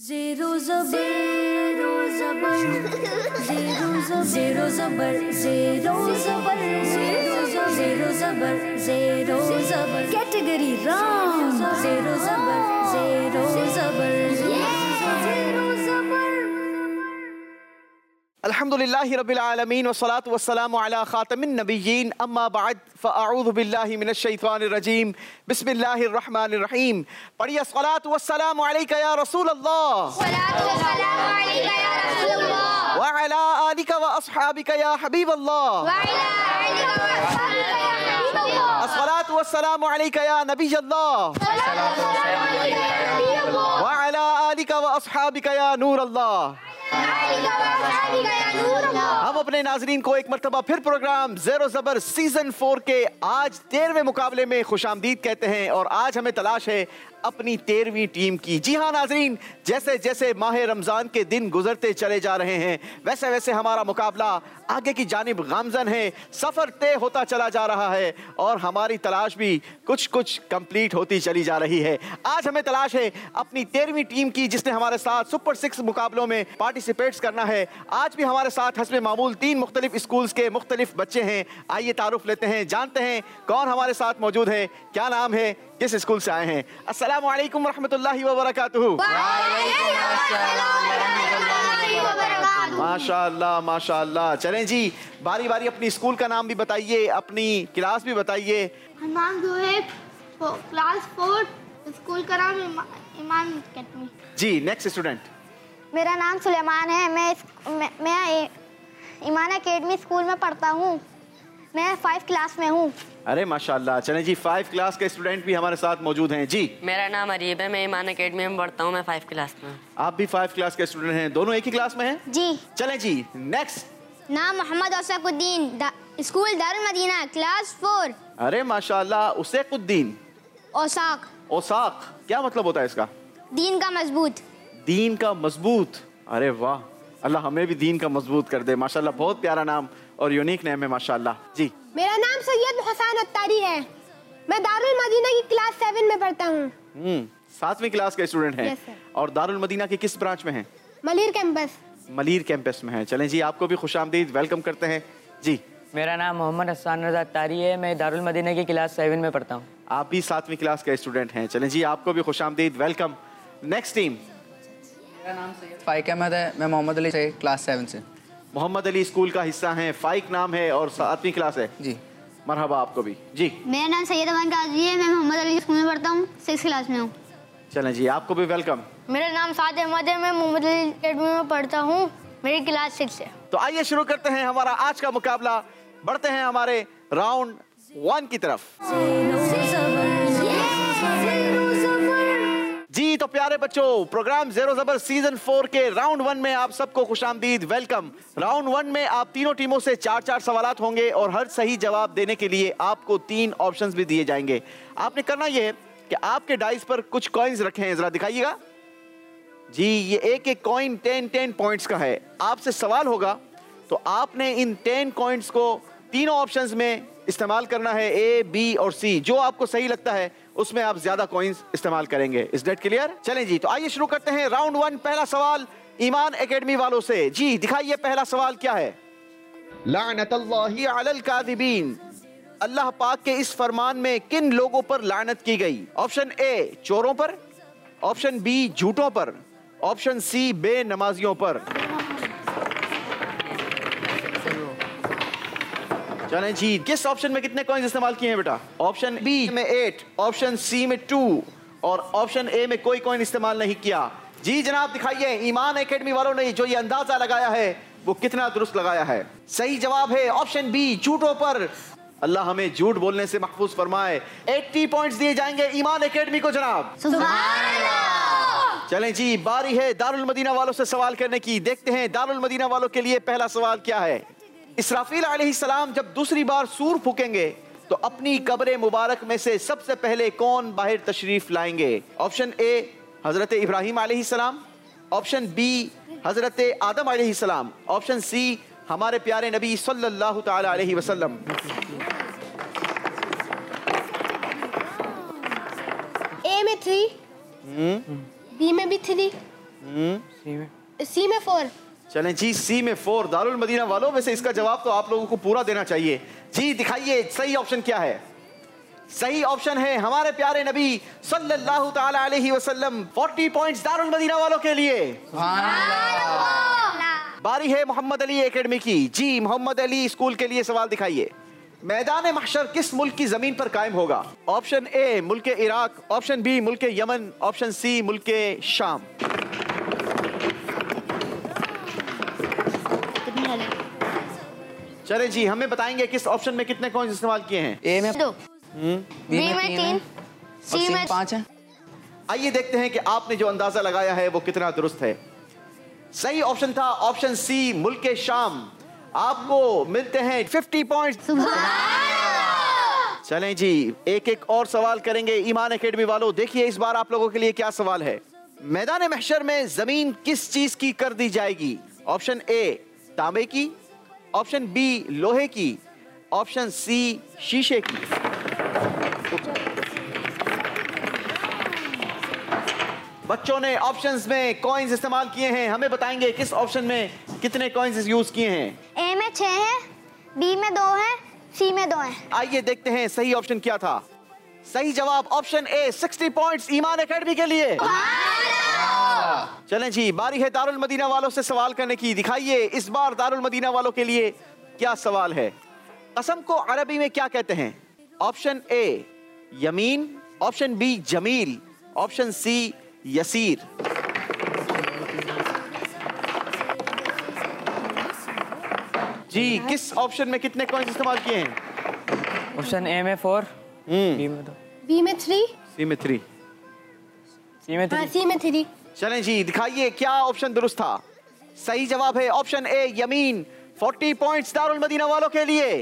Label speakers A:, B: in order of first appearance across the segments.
A: Zero zabar, zero zabar, zero zabar, zero zabar, zero zabar, zero zabar, zero zabar. Category wrong. Zero zabar, zero zabar, zero zabar.
B: अल्हम्दुलिल्लाहि रब्बिल आलमीन वस्सलातु वस्सलामु अला खातमिन नबिय्यीन अम्मा बाद फ़अऊज़ु बिल्लाहि मिनश शैतानिर रजीम बिस्मिल्लाहिर रहमानिर रहीम। पढ़िए अस्सलातु वस्सलामु अलैका या रसूल अल्लाह व अला आलिका व अस्हाबिका या हबीब अल्लाह। अस्सलातु वस्सलामु अलैका या नबी अल्लाह व अला आलिका व अस्हाबिका या नूर अल्लाह। हम अपने नाजरीन को एक मरतबा फिर प्रोग्राम ज़ेरो ज़बर सीजन 4 के आज 13वें मुकाबले में खुशामदीद कहते हैं और आज हमें तलाश है अपनी 13वीं टीम की। जी हाँ नाजरीन, जैसे जैसे माह रमज़ान के दिन गुजरते चले जा रहे हैं वैसे वैसे हमारा मुकाबला आगे की जानिब गामज़न है, सफ़र तय होता चला जा रहा है और हमारी तलाश भी कुछ कुछ कंप्लीट होती चली जा रही है। आज हमें तलाश है अपनी 13वीं टीम की जिसने हमारे साथ सुपर 6 मुकाबलों में पार्टिसिपेट्स करना है। आज भी हमारे साथ हस्बे मामूल 3 मुख्तलिफ स्कूल्स के मुख्तलिफ बच्चे हैं। आइए तारुफ लेते हैं, जानते हैं कौन हमारे साथ मौजूद है, क्या नाम है, किस स्कूल से आए हैं। अस्सलामु अलैकुम रहमतुल्लाहि व बरकातुहू। माशाअल्लाह माशाअल्लाह। चलें जी, बारी बारी अपनी स्कूल का नाम भी बताइए, अपनी क्लास भी बताइए।
C: नाम जो है क्लास 4, स्कूल का नाम ईमान अकेडमी।
B: जी नेक्स्ट स्टूडेंट।
C: मेरा नाम सुलेमान है, मैं ईमान अकेडमी स्कूल में पढ़ता हूँ। मैं 5 क्लास में हूँ।
B: अरे माशाअल्लाह। चलें जी, 5 क्लास के स्टूडेंट भी हमारे साथ मौजूद हैं। जी
D: मेरा नाम अरीब है, मैं ईमान अकेडमी में पढ़ता हूँ, मैं 5 क्लास में।
B: आप भी 5 क्लास के स्टूडेंट हैं, दोनों एक ही क्लास में हैं?
C: जी।
B: चलें जी नेक्स्ट।
C: नाम मोहम्मद औसाकुद्दीन, स्कूल दारुल मदीना, क्लास 4।
B: अरे माशाअल्लाह। उसेकुद्दीन।
C: औसाक,
B: औसाक क्या मतलब होता है इसका?
C: दीन का मजबूत।
B: दीन का मजबूत। अरे वाह, अल्लाह हमें भी दीन का मजबूत कर दे। माशाल्लाह बहुत प्यारा नाम और यूनिक नेम है माशाल्लाह। जी
E: मेरा नाम सैयद हसन अत्तारी है, मैं दारुल मदीना की क्लास 7 में पढ़ता हूँ।
B: 7वीं क्लास के स्टूडेंट हैं।
E: Yes, sir.
B: और दारुल मदीना के किस ब्रांच में हैं?
E: मलीर कैंपस।
B: मलीर कैंपस में हैं। चलें जी, आपको भी खुशामदीद वेलकम करते हैं। जी
F: मेरा नाम मोहम्मद हसन रज़ा अत्तारी है, मैं दारुल मदीना की क्लास 7 में पढ़ता हूँ।
B: आप भी 7वीं क्लास के स्टूडेंट हैं। चलें जी, आपको भी खुशामदीद वेलकम। Next team.
G: मेरा नाम सैयद फाइक अहमद है, मैं मोहम्मद अली से क्लास 7 से।
B: मोहम्मद अली स्कूल का हिस्सा हैं, फाइक नाम है और 7वीं क्लास है।
G: जी
B: मरहबा आपको भी। जी
C: मेरा नाम सैयद अमान काजी है, मैं मोहम्मद अली स्कूल में पढ़ता हूँ, 6 क्लास में हूँ।
B: चलें जी, आपको भी वेलकम।
C: मेरा नाम साद अहमद है, मैं मोहम्मद अली अकेडमी में पढ़ता हूँ, मेरी क्लास 6 है।
B: तो आइए शुरू करते हैं हमारा आज का मुकाबला। बढ़ते हैं हमारे राउंड 1 की तरफ। जी तो प्यारे बच्चों, प्रोग्राम ज़ेरो ज़बर सीजन 4 के राउंड 1 में आप सबको खुशामदीद वेलकम। राउंड 1 में आप तीनों टीमों से 4-4 सवालात होंगे और हर सही जवाब देने के लिए आपको 3 ऑप्शंस भी दिए जाएंगे। आपने करना यह है कि आपके डाइस पर कुछ कॉइन्स रखे हैं, जरा दिखाइएगा। जी ये एक एक कॉइन 10 पॉइंट्स का है। आपसे सवाल होगा तो आपने इन 10 कॉइन्स को तीनों ऑप्शंस में इस्तेमाल करना है, ए, बी और सी। जो आपको सही लगता है उसमें आप ज्यादा कॉइन्स इस्तेमाल करेंगे। Is that clear? चलें जी, तो आइए शुरू करते हैं राउंड 1। पहला सवाल ईमान एकेडमी वालों से। जी दिखाइए पहला सवाल क्या है। लानतुल्लाहि अलल काज़िबीन, अल्लाह पाक के इस फरमान में किन लोगों पर लानत की गई? ऑप्शन ए चोरों पर, ऑप्शन बी झूठों पर, ऑप्शन सी बेनमाजियों पर। चलें जी, किस ऑप्शन में कितने कॉइन्स इस्तेमाल किए हैं बेटा? ऑप्शन बी में 8, ऑप्शन सी में 2 और ऑप्शन ए में कोई कॉइन इस्तेमाल नहीं किया। जी जनाब दिखाइए ईमान एकेडमी वालों ने जो ये अंदाजा लगाया है वो कितना दुरुस्त लगाया है। सही जवाब है ऑप्शन बी झूठों पर। अल्लाह हमें झूठ बोलने से महफूज फरमाए। 80 पॉइंट्स दिए जाएंगे ईमान एकेडमी को जनाब। चलें जी, बारी है दारुल मदीना वालों से सवाल करने की। देखते हैं दारुल मदीना वालों के लिए पहला सवाल क्या है। इसराफील अलैहिस्सलाम जब दूसरी बार सूर फूकेंगे तो अपनी कब्र मुबारक में से सबसे पहले कौन बाहर तशरीफ लाएंगे? ऑप्शन ए हजरत इब्राहिम अलैहिस्सलाम, ऑप्शन बी हजरत आदम अलैहिस्सलाम, ऑप्शन सी हमारे प्यारे नबी सल्लल्लाहु तआला अलैहि वसल्लम।
E: ए में 3, बी में भी 3, सी में 4।
B: चलें जी, सी में 4। दारुल मदीना वालों, वैसे इसका जवाब तो आप लोगों को पूरा देना चाहिए। जी दिखाइए सही ऑप्शन क्या है। सही ऑप्शन है हमारे प्यारे नबी सल्लल्लाहु ताला अलैहि वसल्लम। 40 पॉइंट्स दारुल मदीना वालों के लिए। बारी है मोहम्मद अली एकेडमी की। जी मोहम्मद अली स्कूल के लिए सवाल दिखाइए। मैदान महशर किस मुल्क की जमीन पर कायम होगा? ऑप्शन ए मुल्क इराक, ऑप्शन बी मुल्क यमन, ऑप्शन सी मुल्क शाम। चले जी, हमें बताएंगे किस ऑप्शन में कितने कॉइंस इस्तेमाल किए हैं।
G: ए में
C: 2, बी में 3, सी में
G: 5 है।
B: आइए देखते हैं कि आपने जो अंदाजा लगाया है वो कितना दुरुस्त है। सही ऑप्शन था ऑप्शन सी मुल्क शाम। आपको मिलते हैं 50 पॉइंट्स। चलें जी, एक एक और सवाल करेंगे ईमान एकेडमी वालों। देखिए इस बार आप लोगों के लिए क्या सवाल है। मैदान महशर में जमीन किस चीज की कर दी जाएगी? ऑप्शन ए तांबे की, ऑप्शन बी लोहे की, ऑप्शन सी शीशे की। बच्चों ने ऑप्शंस में कॉइंस इस्तेमाल किए हैं। हमें बताएंगे किस ऑप्शन में कितने कॉइंस यूज किए हैं।
C: ए में 6 है, बी में 2 है, सी में 2 है।
B: आइए देखते हैं सही ऑप्शन क्या था। सही जवाब option A 60 points Iman academy के लिए। चलें जी, बारी है दारुल मदीना वालों से सवाल करने की। दिखाइए इस बार दारुल मदीना वालों के लिए क्या सवाल है। कसम को अरबी में क्या कहते हैं? ऑप्शन ए यमीन, ऑप्शन बी जमील, ऑप्शन सी यसीर। जी किस ऑप्शन में कितने कॉइंस इस्तेमाल किए हैं?
F: ऑप्शन ए में 4, बी में 2,
E: बी में 3,
B: सी में 3।
F: सी में 3।
E: हाँ सी में 3।
B: चलें जी, दिखाइए क्या ऑप्शन दुरुस्त था। सही जवाब है ऑप्शन ए यमीन। 40 पॉइंट्स दारुल मदीना वालों के लिए।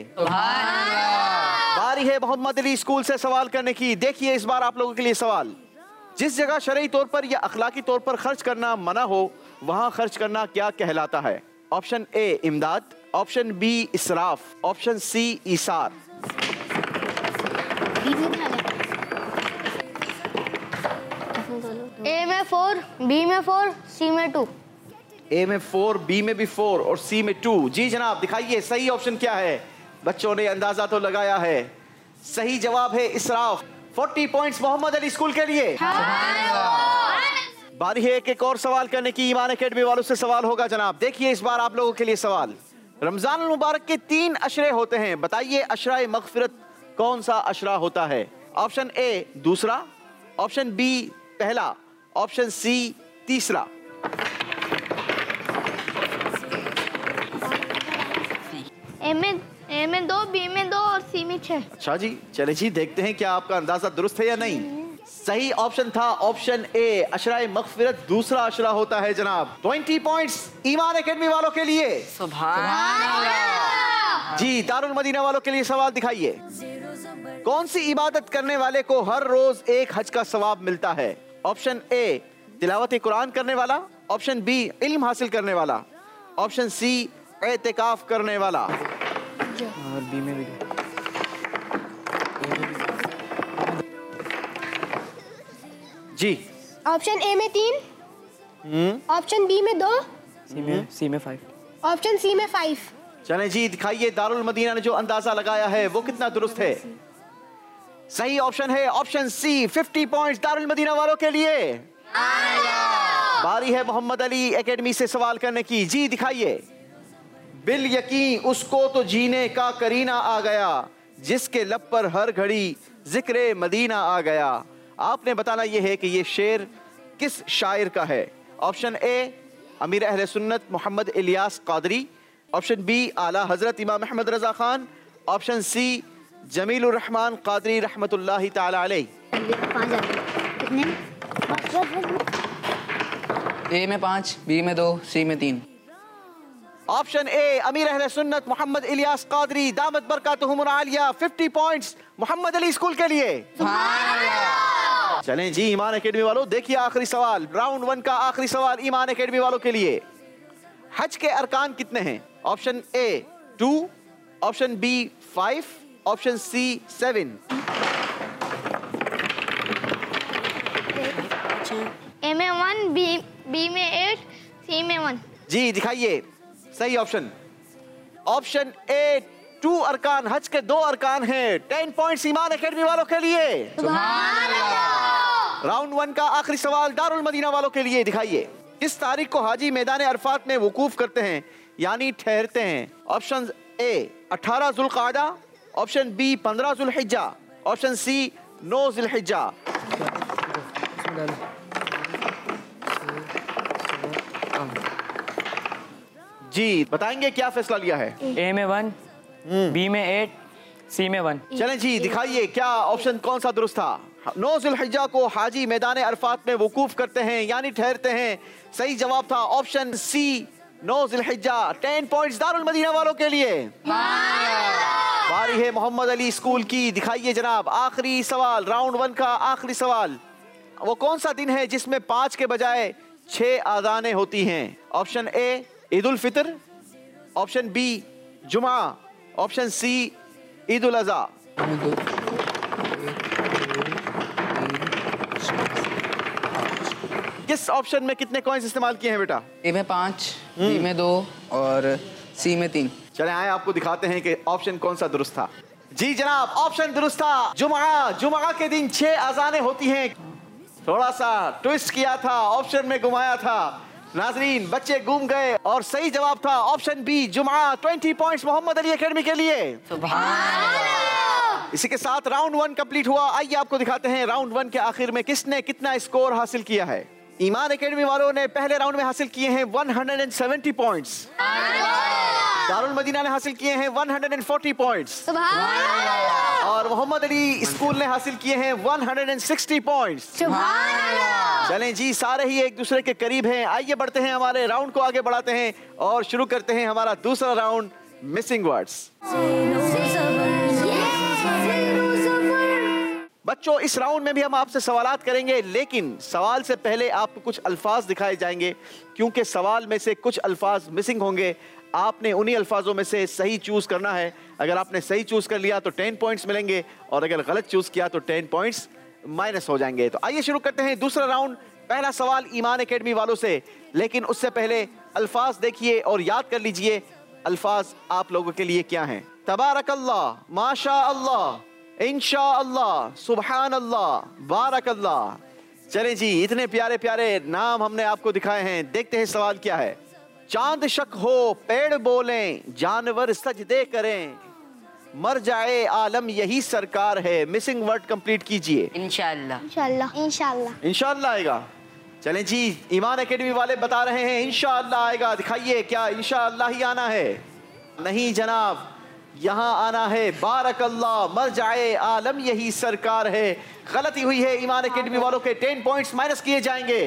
B: बारी है मोहम्मद अली स्कूल से सवाल करने की। देखिए इस बार आप लोगों के लिए सवाल। जिस जगह शरई तौर पर या अखलाकी तौर पर खर्च करना मना हो, वहां खर्च करना क्या कहलाता है? ऑप्शन ए इमदाद, ऑप्शन बी इसराफ, ऑप्शन सी ईसार।
C: ए में 4, बी में 4, सी में 2।
B: ए में 4, बी में भी 4 और सी में 2। जी जनाब दिखाइए सही ऑप्शन क्या है। बच्चों ने अंदाजा तो लगाया है। सही जवाब है इसराफ। 40 पॉइंट्स मोहम्मद अली स्कूल के लिए। बारी है एक और सवाल करने की। ईमान एकेडमी वालों से सवाल होगा जनाब। देखिए इस बार आप लोगों के लिए सवाल। रमजान मुबारक के 3 अशरे होते हैं। बताइए अशरा मगफिरत कौन सा अशरा होता है? ऑप्शन ए दूसरा, ऑप्शन बी पहला, ऑप्शन सी तीसरा।
C: ए में 2, बी में 2 और सी में 6।
B: अच्छा जी, चले जी देखते हैं क्या आपका अंदाजा दुरुस्त है या नहीं। सही ऑप्शन था ऑप्शन ए अशरा मगफिरत दूसरा अशरा होता है जनाब। 20 पॉइंट्स ईमान एकेडमी वालों के लिए। जी दारुल मदीना वालों के लिए सवाल दिखाइए। कौन सी इबादत करने वाले को हर रोज एक हज का सवाब मिलता है? ऑप्शन ए तिलावत कुरान करने वाला, ऑप्शन बी इल्म हासिल करने वाला, ऑप्शन सी एतिकाफ करने वाला।
F: और बी में भी 2।
B: जी
E: ऑप्शन ए में 3, ऑप्शन बी में 2,
F: सी में 5,
E: ऑप्शन सी में 5।
B: चलें जी दिखाइए दारुल मदीना ने जो अंदाजा लगाया है वो कितना दुरुस्त है। सही ऑप्शन है option C. 50 points Darul Madina वालों के लिए। बारी है मोहम्मद अली एकेडमी से सवाल करने की। जी दिखाइए। बिल यकीन उसको तो जीने का करीना आ गया, जिसके लब पर हर घड़ी जिक्र मदीना आ गया। आपने बताना यह है कि ये शेर किस शायर का है? ऑप्शन ए अमीर अहले सुन्नत मोहम्मद इलियास कादरी, ऑप्शन बी आला हजरत इमाम अहमद रजा खान, ऑप्शन सी जमीलुर रहमान कादरी रहमतुल्लाहि ताला अलैह।
G: ए में 5, बी में 2, सी में 3।
B: ऑप्शन ए अमीर अहले सुन्नत मोहम्मद इलियास कादरी दामत बरकातुहुमुल आलिया। 50 पॉइंट्स मोहम्मद अली स्कूल के लिए। चलें जी ईमान एकेडमी वालों, देखिए आखिरी सवाल, राउंड 1 का आखिरी सवाल ईमान एकेडमी वालों के लिए। हज के अरकान कितने हैं? Option A 2, option B 5, option C 7।
C: A में 1, बी में 8, सी में 1।
B: जी दिखाइए सही ऑप्शन। ऑप्शन ए 2 अरकान, हज के 2 अरकान हैं। 10 पॉइंट्स ईमान एकेडमी वालों के लिए। राउंड 1 का आखिरी सवाल दारुल मदीना वालों के लिए। दिखाइए किस तारीख को हाजी मैदान अरफात में वकूफ करते हैं यानी ठहरते हैं। ऑप्शन ए 18 जुल्क़ादा, ऑप्शन बी 15 जुल्हिज्जा, ऑप्शन सी 9 जुल्हिज्जा। जी बताएंगे क्या फैसला लिया है।
F: ए में 1, बी में 8, सी में 1।
B: चलें जी दिखाइए क्या ऑप्शन कौन सा दुरुस्त था। 9 जुल्हिज्जा को हाजी मैदान अरफात में वकूफ करते हैं यानी ठहरते हैं। सही जवाब था ऑप्शन सी 9 जुल्हिज्जा। 10 पॉइंट्स दारुल मदीना वालों के लिए। बारी है मोहम्मद अली स्कूल की। दिखाइए जनाब आखिरी सवाल, राउंड 1 का आखिरी सवाल। वो कौन सा दिन है जिसमें 5 के बजाय 6 आज़ानें होती हैं। Option A Eid ul Fitr, option B जुमा, ऑप्शन सी ईद उल अज़हा। किस ऑप्शन में कितने कॉइंस इस्तेमाल किए हैं बेटा।
G: ए में 5, बी में 2 और सी में 3।
B: चले आए आपको दिखाते हैं कि ऑप्शन कौन सा दुरुस्त था। जी जनाब ऑप्शन दुरुस्त था जुमा। जुमा के दिन 6 अज़ानें होती हैं। थोड़ा सा ट्विस्ट किया था, ऑप्शन में घुमाया था। नाजरीन बच्चे घूम गए और सही जवाब था ऑप्शन बी जुमा। 20 पॉइंट्स मोहम्मद अली एकेडमी के लिए। इसी के साथ राउंड 1 कंप्लीट हुआ। आइए आपको दिखाते हैं राउंड 1 के आखिर में किसने कितना स्कोर हासिल किया है। ईमान एकेडमी वालों ने पहले राउंड में हासिल किए हैं 170 पॉइंट्स। दारुल मदीना ने हासिल किए हैं 140 पॉइंट्स और मोहम्मद अली स्कूल ने हासिल किए हैं 160 पॉइंट्स। चलें जी सारे ही एक दूसरे के करीब हैं। आइए बढ़ते हैं, हमारे राउंड को आगे बढ़ाते हैं और शुरू करते हैं हमारा दूसरा राउंड मिसिंग वर्ड्स। बच्चों इस राउंड में भी हम आपसे सवालात करेंगे, लेकिन सवाल से पहले आपको कुछ अल्फाज दिखाए जाएंगे क्योंकि सवाल में से कुछ अल्फाज मिसिंग होंगे। आपने उन्हीं अल्फाजों में से सही चूज करना है। अगर आपने सही चूज कर लिया तो 10 पॉइंट्स मिलेंगे और अगर गलत चूज किया तो 10 पॉइंट्स माइनस हो जाएंगे। तो आइए शुरू करते हैं दूसरा राउंड। पहला सवाल ईमान एकेडमी वालों से, लेकिन उससे पहले अल्फाज देखिए और याद कर लीजिए अल्फाज आप लोगों के लिए क्या हैं। तबारकल्लाह, माशा अल्लाह, इंशा अल्लाह, सुबहान अल्लाह, बारक अल्लाह। चलें जी इतने प्यारे प्यारे नाम हमने आपको दिखाए हैं। देखते हैं सवाल क्या है। चांद शक हो पेड़ बोलें, जानवर सजदे करें, मर जाए आलम यही सरकार है। मिसिंग वर्ड कंप्लीट कीजिए।
D: इंशाअल्लाह।
C: इंशाल्लाह। इंशाल्लाह।
B: इंशाअल्लाह आएगा। चलें जी ईमान एकेडमी वाले बता रहे हैं इंशाअल्लाह आएगा। दिखाइए क्या इंशाअल्लाह ही आना है। नहीं जनाब, यहाँ आना है बारक अल्लाह, मर जाए आलम यही सरकार है। गलती हुई है। ईमान एकेडमी वालों के 10 पॉइंट्स माइनस किए जाएंगे।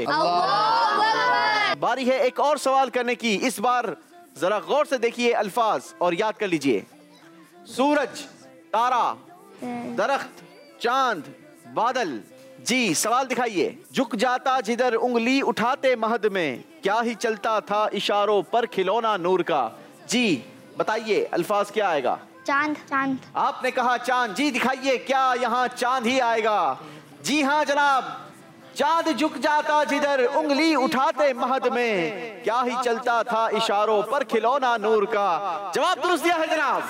B: बारी है एक और सवाल करने की। इस बार जरा गौर से देखिए अल्फाज और याद कर लीजिए। सूरज, तारा, दरख्त, चांद, बादल। जी सवाल दिखाइए। झुक जाता जिधर उंगली उठाते महद में, क्या ही चलता था इशारों पर खिलौना नूर का। जी बताइए अल्फाज क्या आएगा।
C: चांद। चांद।
B: आपने कहा चांद। जी दिखाइए क्या यहाँ चांद ही आएगा। जी हाँ जनाब, चांद झुक जाता जिधर उंगली उठाते महद में, क्या ही चलता था इशारों पर खिलौना नूर का। जवाब दुरुस्त दिया है जनाब।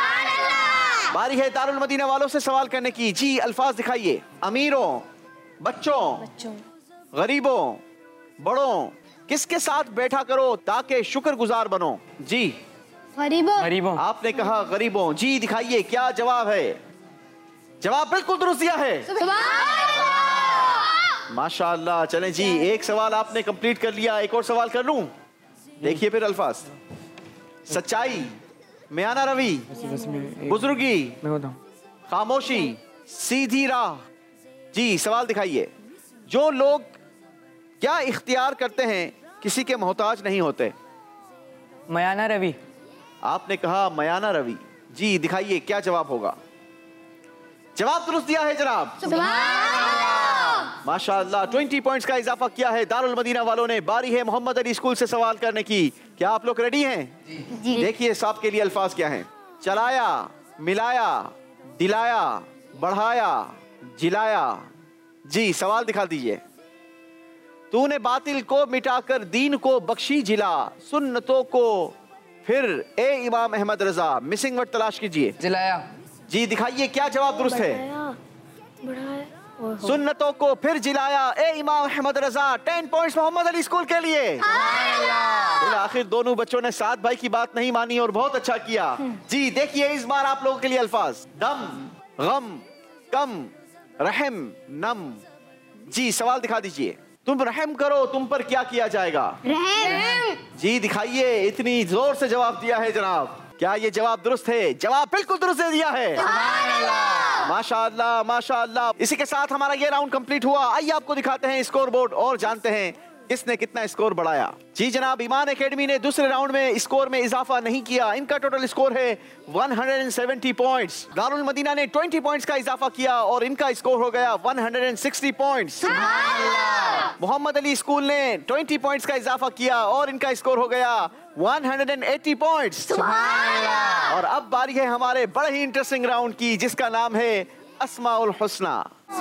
B: बारी है दारुल मदीना वालों से सवाल करने की। जी अल्फाज दिखाइए। अमीरों, बच्चों, गरीबों, बड़ों, किसके साथ बैठा करो ताकि शुक्रगुजार बनो। जी
F: गरीबों।
B: आपने कहा गरीबों। जी दिखाइए क्या जवाब है। जवाब बिल्कुल दुरुस्त दिया है। माशाअल्लाह। चलें जी एक सवाल आपने कंप्लीट कर लिया। एक और सवाल कर लूं। देखिए फिर अल्फाज। सच्चाई, म्याना रवि, बुजुर्गी, खामोशी, सीधी राह। जी सवाल दिखाइए। जो लोग क्या इख्तियार करते हैं किसी के मोहताज नहीं होते।
F: मयाना रवि।
B: आपने कहा मयाना रवि। जी दिखाइए क्या जवाब होगा। जवाब दुरुस्त दिया है जनाब। माशाअल्लाह 20 पॉइंट्स का इजाफा किया है दारुल मदीना वालों ने। बारी है मोहम्मद अली स्कूल से सवाल करने की। क्या आप लोग रेडी हैं? जी। देखिए साहब के लिए अल्फाज क्या हैं। चलाया, मिलाया, दिलाया, बढ़ाया, जिलाया। जी सवाल दिखा दीजिए। तूने बातिल को मिटाकर दीन को बख्शी जिला, सुन्नतों को फिर ए इमाम अहमद रजा। मिसिंग वर्ड तलाश कीजिए।
G: जिलाया।
B: जी दिखाइए क्या जवाब दुरुस्त है। सुन्नतों को फिर जिलाया, ए इमाम अहमद रजा। 10 पॉइंट्स मोहम्मद अली स्कूल के लिए। आखिर दोनों बच्चों ने साथ भाई की बात नहीं मानी और बहुत अच्छा किया। जी देखिए इस बार आप लोगों के लिए अल्फाज दम, गम, कम, रहम, नम। जी सवाल दिखा दीजिए। तुम रहम करो, तुम पर क्या किया जाएगा?
C: रहम।
B: जी दिखाइए। इतनी जोर से जवाब दिया है जनाब, क्या ये जवाब दुरुस्त है? जवाब बिल्कुल दुरुस्त दे दिया है। माशाअल्लाह माशाअल्लाह। इसी के साथ हमारा ये राउंड कंप्लीट हुआ। आइए आपको दिखाते हैं स्कोर बोर्ड और जानते हैं किसने कितना स्कोर बढ़ाया। जी जनाब, ईमान एकेडमी ने दूसरे राउंड में स्कोर में इजाफा नहीं किया। इनका टोटल स्कोर है 170 पॉइंट्स। दारुल मदीना ने 20 पॉइंट्स का इजाफा किया और इनका स्कोर हो गया 160 पॉइंट्स। मोहम्मद अली स्कूल ने 20 पॉइंट्स का इजाफा किया और इनका स्कोर हो गया 180 पॉइंट्स। और अब बारी है हमारे बड़े ही इंटरेस्टिंग राउंड की, जिसका नाम है अस्माउल हुस्ना।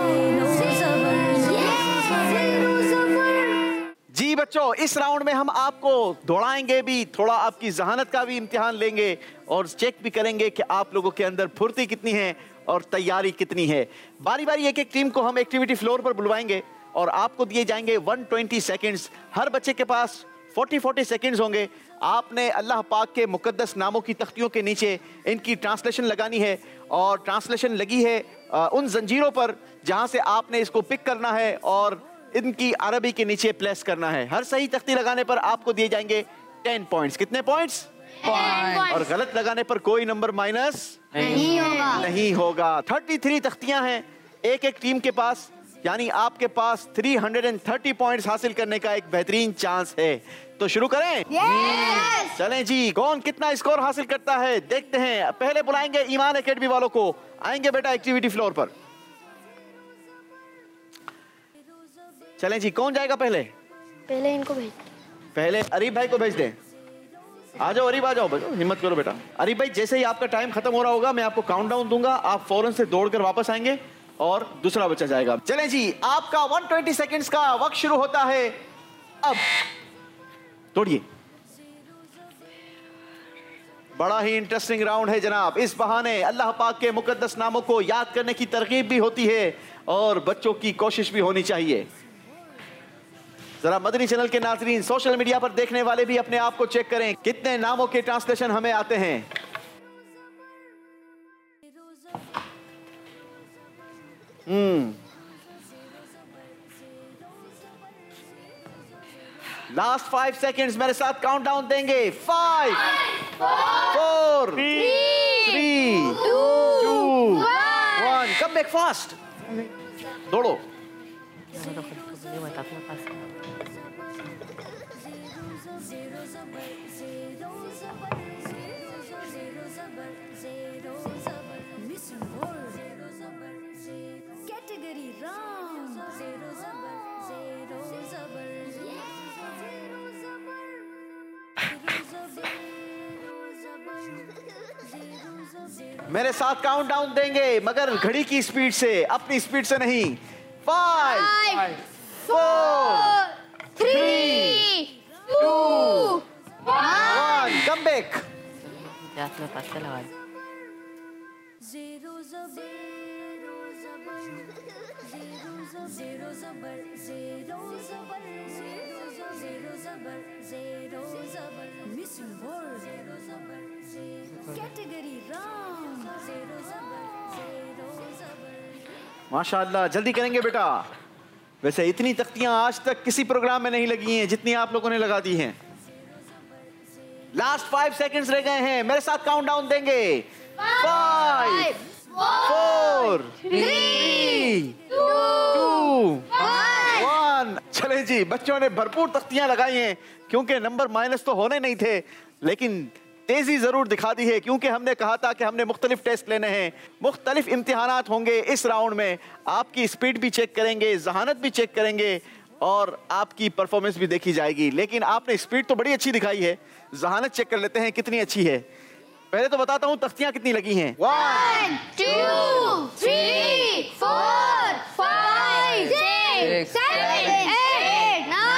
B: जी बच्चों, इस राउंड में हम आपको दौड़ाएंगे भी, थोड़ा आपकी जहानत का भी इम्तिहान लेंगे और चेक भी करेंगे कि आप लोगों के अंदर फुर्ती कितनी है और तैयारी कितनी है। बारी बारी एक एक टीम को हम एक्टिविटी फ्लोर पर बुलवाएंगे और आपको दिए जाएंगे 120 सेकंड्स। हर बच्चे के पास 40 सेकंड्स होंगे। आपने अल्लाह पाक के मुकद्दस नामों की तख्तियों के नीचे इनकी ट्रांसलेशन लगानी है और ट्रांसलेशन लगी है उन जंजीरों पर जहां से आपने इसको पिक करना है और इनकी अरबी के नीचे प्लेस करना है। हर सही तख्ती लगाने पर आपको दिए जाएंगे 10 पॉइंट्स। कितने पॉइंट्स? और गलत लगाने पर कोई नंबर माइनस नहीं होगा। 33 तख्तियां हैं एक एक टीम के पास, यानी आपके पास 330 पॉइंट्स हासिल करने का एक बेहतरीन चांस है। तो शुरू करें? चलें जी, कौन कितना स्कोर हासिल करता है देखते हैं। पहले बुलाएंगे ईमान एकेडमी वालों को। आएंगे बेटा एक्टिविटी फ्लोर पर। चलें जी, कौन जाएगा पहले?
C: पहले इनको भेज।
B: पहले अरीब भाई को भेज दें। आ जाओ अरीब, आ जाओ, हिम्मत करो बेटा। अरीब भाई, जैसे ही आपका टाइम खत्म हो रहा होगा मैं आपको काउंटडाउन दूंगा, आप फौरन से दौड़कर वापस आएंगे और दूसरा बच्चा जाएगा। चलें जी, आपका 120 सेकंड्स का वक्त शुरू होता है अब। दौड़िए। बड़ा ही इंटरेस्टिंग राउंड है जनाब। इस बहाने अल्लाह पाक के मुकद्दस नामों को याद करने की तरकीब भी होती है और बच्चों की कोशिश भी होनी चाहिए। जरा मदनी चैनल के नाज़रीन, सोशल मीडिया पर देखने वाले भी अपने आप को चेक करें कितने नामों के ट्रांसलेशन हमें आते हैं। लास्ट 5 सेकेंड्स मेरे साथ काउंटडाउन देंगे। 5 4 3 2 1। कम बैक फास्ट, दौड़ो। मेरे साथ काउंटडाउन देंगे मगर घड़ी की स्पीड से, अपनी स्पीड से नहीं। 5 4 3 2 1। Come back. माशाअल्लाह, जल्दी करेंगे बेटा। वैसे इतनी तख्तियां आज तक किसी प्रोग्राम में नहीं लगी हैं जितनी आप लोगों ने लगा दी हैं। लास्ट 5 सेकंड्स रह गए हैं, मेरे साथ काउंटडाउन देंगे। 5 4 3 2 1। चले जी, बच्चों ने भरपूर तख्तियां लगाई हैं क्योंकि नंबर माइनस तो होने नहीं थे, लेकिन तेजी जरूर दिखा दी है क्योंकि हमने कहा था कि हमने मुख्तलिफ टेस्ट लेने हैं, मुख्तलिफ इम्तिहानात होंगे इस राउंड में। आपकी स्पीड भी चेक करेंगे, जहानत भी चेक करेंगे और आपकी परफॉर्मेंस भी देखी जाएगी। लेकिन आपने स्पीड तो बड़ी अच्छी दिखाई है, जहानत चेक कर लेते हैं कितनी अच्छी है। पहले तो बताता हूँ तख्तियां कितनी लगी हैं।
C: 1 2 3 4 5 6 7 8 9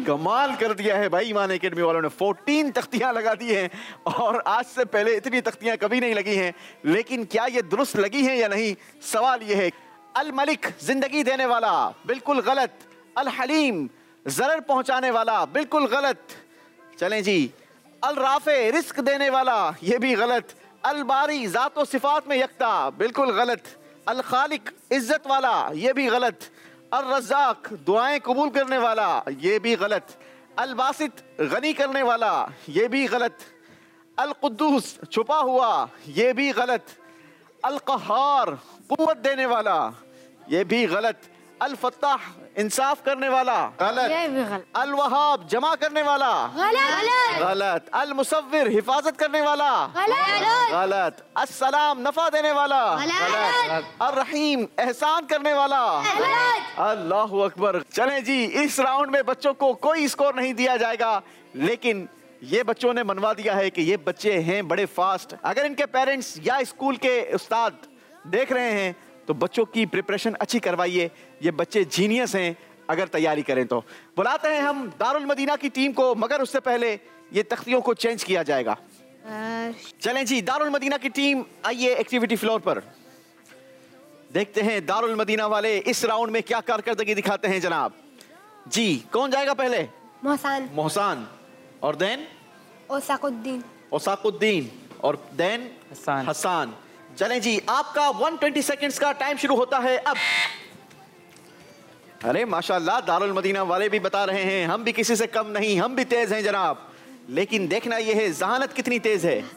B: कमाल कर दिया है भाई ईमान एकेडमी वालों ने। 14 तख्तियां लगा दी हैं और आज से पहले इतनी तख्तियां कभी नहीं लगी हैं। लेकिन क्या ये दुरुस्त लगी हैं या नहीं, सवाल ये है। अल मलिक जिंदगी देने वाला, बिल्कुल गलत। अल हलीम जरर पहुंचाने वाला, बिल्कुल गलत। चलें जी। अल राफे रिस्क देने वाला, ये भी गलत। अल बारी जात व सिफात में यकता, बिल्कुल गलत। अल खालिक इज्जत वाला, ये भी गलत। अल रज़ाक दुआएं कबूल करने वाला, ये भी गलत। अल बासित गनी करने वाला, ये भी गलत। अल कुद्दूस छुपा हुआ, ये भी गलत। अल क़हार कुव्वत देने वाला, ये भी गलत। अल फत्ताह इंसाफ करने वाला, गलत। अल वहाब जमा करने वाला, गलत। अल मुसव्विर हिफाजत करने वाला, गलत। अस्सलाम नफा देने वाला, गलत। अल रहीम एहसान करने वाला, अल्लाहु अकबर। चलें जी, इस राउंड में बच्चों को कोई स्कोर नहीं दिया जाएगा, लेकिन ये बच्चों ने मनवा दिया है कि ये बच्चे हैं बड़े फास्ट। अगर इनके पेरेंट्स या स्कूल के उस्ताद देख रहे हैं तो बच्चों की प्रिपरेशन अच्छी करवाइए। ये बच्चे जीनियस हैं अगर तैयारी करें तो। बुलाते हैं हम दारुल मदीना की टीम को, मगर उससे पहले ये तख्तियों को चेंज किया जाएगा। चलें जी, दारुल मदीना की टीम आइए एक्टिविटी फ्लोर पर। देखते हैं दारुल मदीना वाले इस राउंड में क्या कारकर्दगी दिखाते हैं जनाब। जी, कौन जाएगा पहले?
E: मोहसान।
B: मोहसान। और देन
E: ओसाकुद्दीन।
B: ओसाकुद्दीन। और देन
F: हसन।
B: हसन। चलें जी, आपका 120 सेकंड्स का टाइम शुरू होता है अब। अरे माशाल्लाह, दारुल मदीना वाले भी बता रहे हैं हम भी किसी से कम नहीं, हम भी तेज हैं जनाब। लेकिन देखना यह है जहानत कितनी तेज है।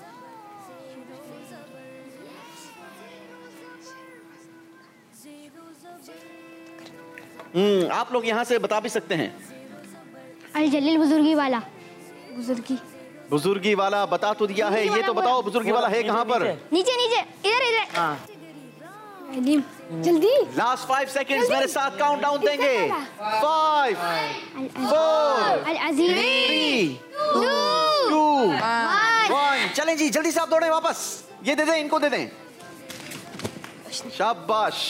B: आप लोग यहां से बता भी सकते हैं।
C: अल जलील बुजुर्गी वाला।
B: बुजुर्गी वाला बता तो दिया है, ये तो बताओ बुजुर्गी वाला है कहां पर?
C: नीचे नीचे, इधर
F: हाँ।
E: जल्दी।
B: लास्ट 5 सेकंड्स मेरे साथ काउंट डाउन देंगे। 5 4
C: अल अजीज
B: 3 2 1। चलें जी, जल्दी से आप दौड़ें वापस। ये दे दें, इनको दे दें। शाबाश,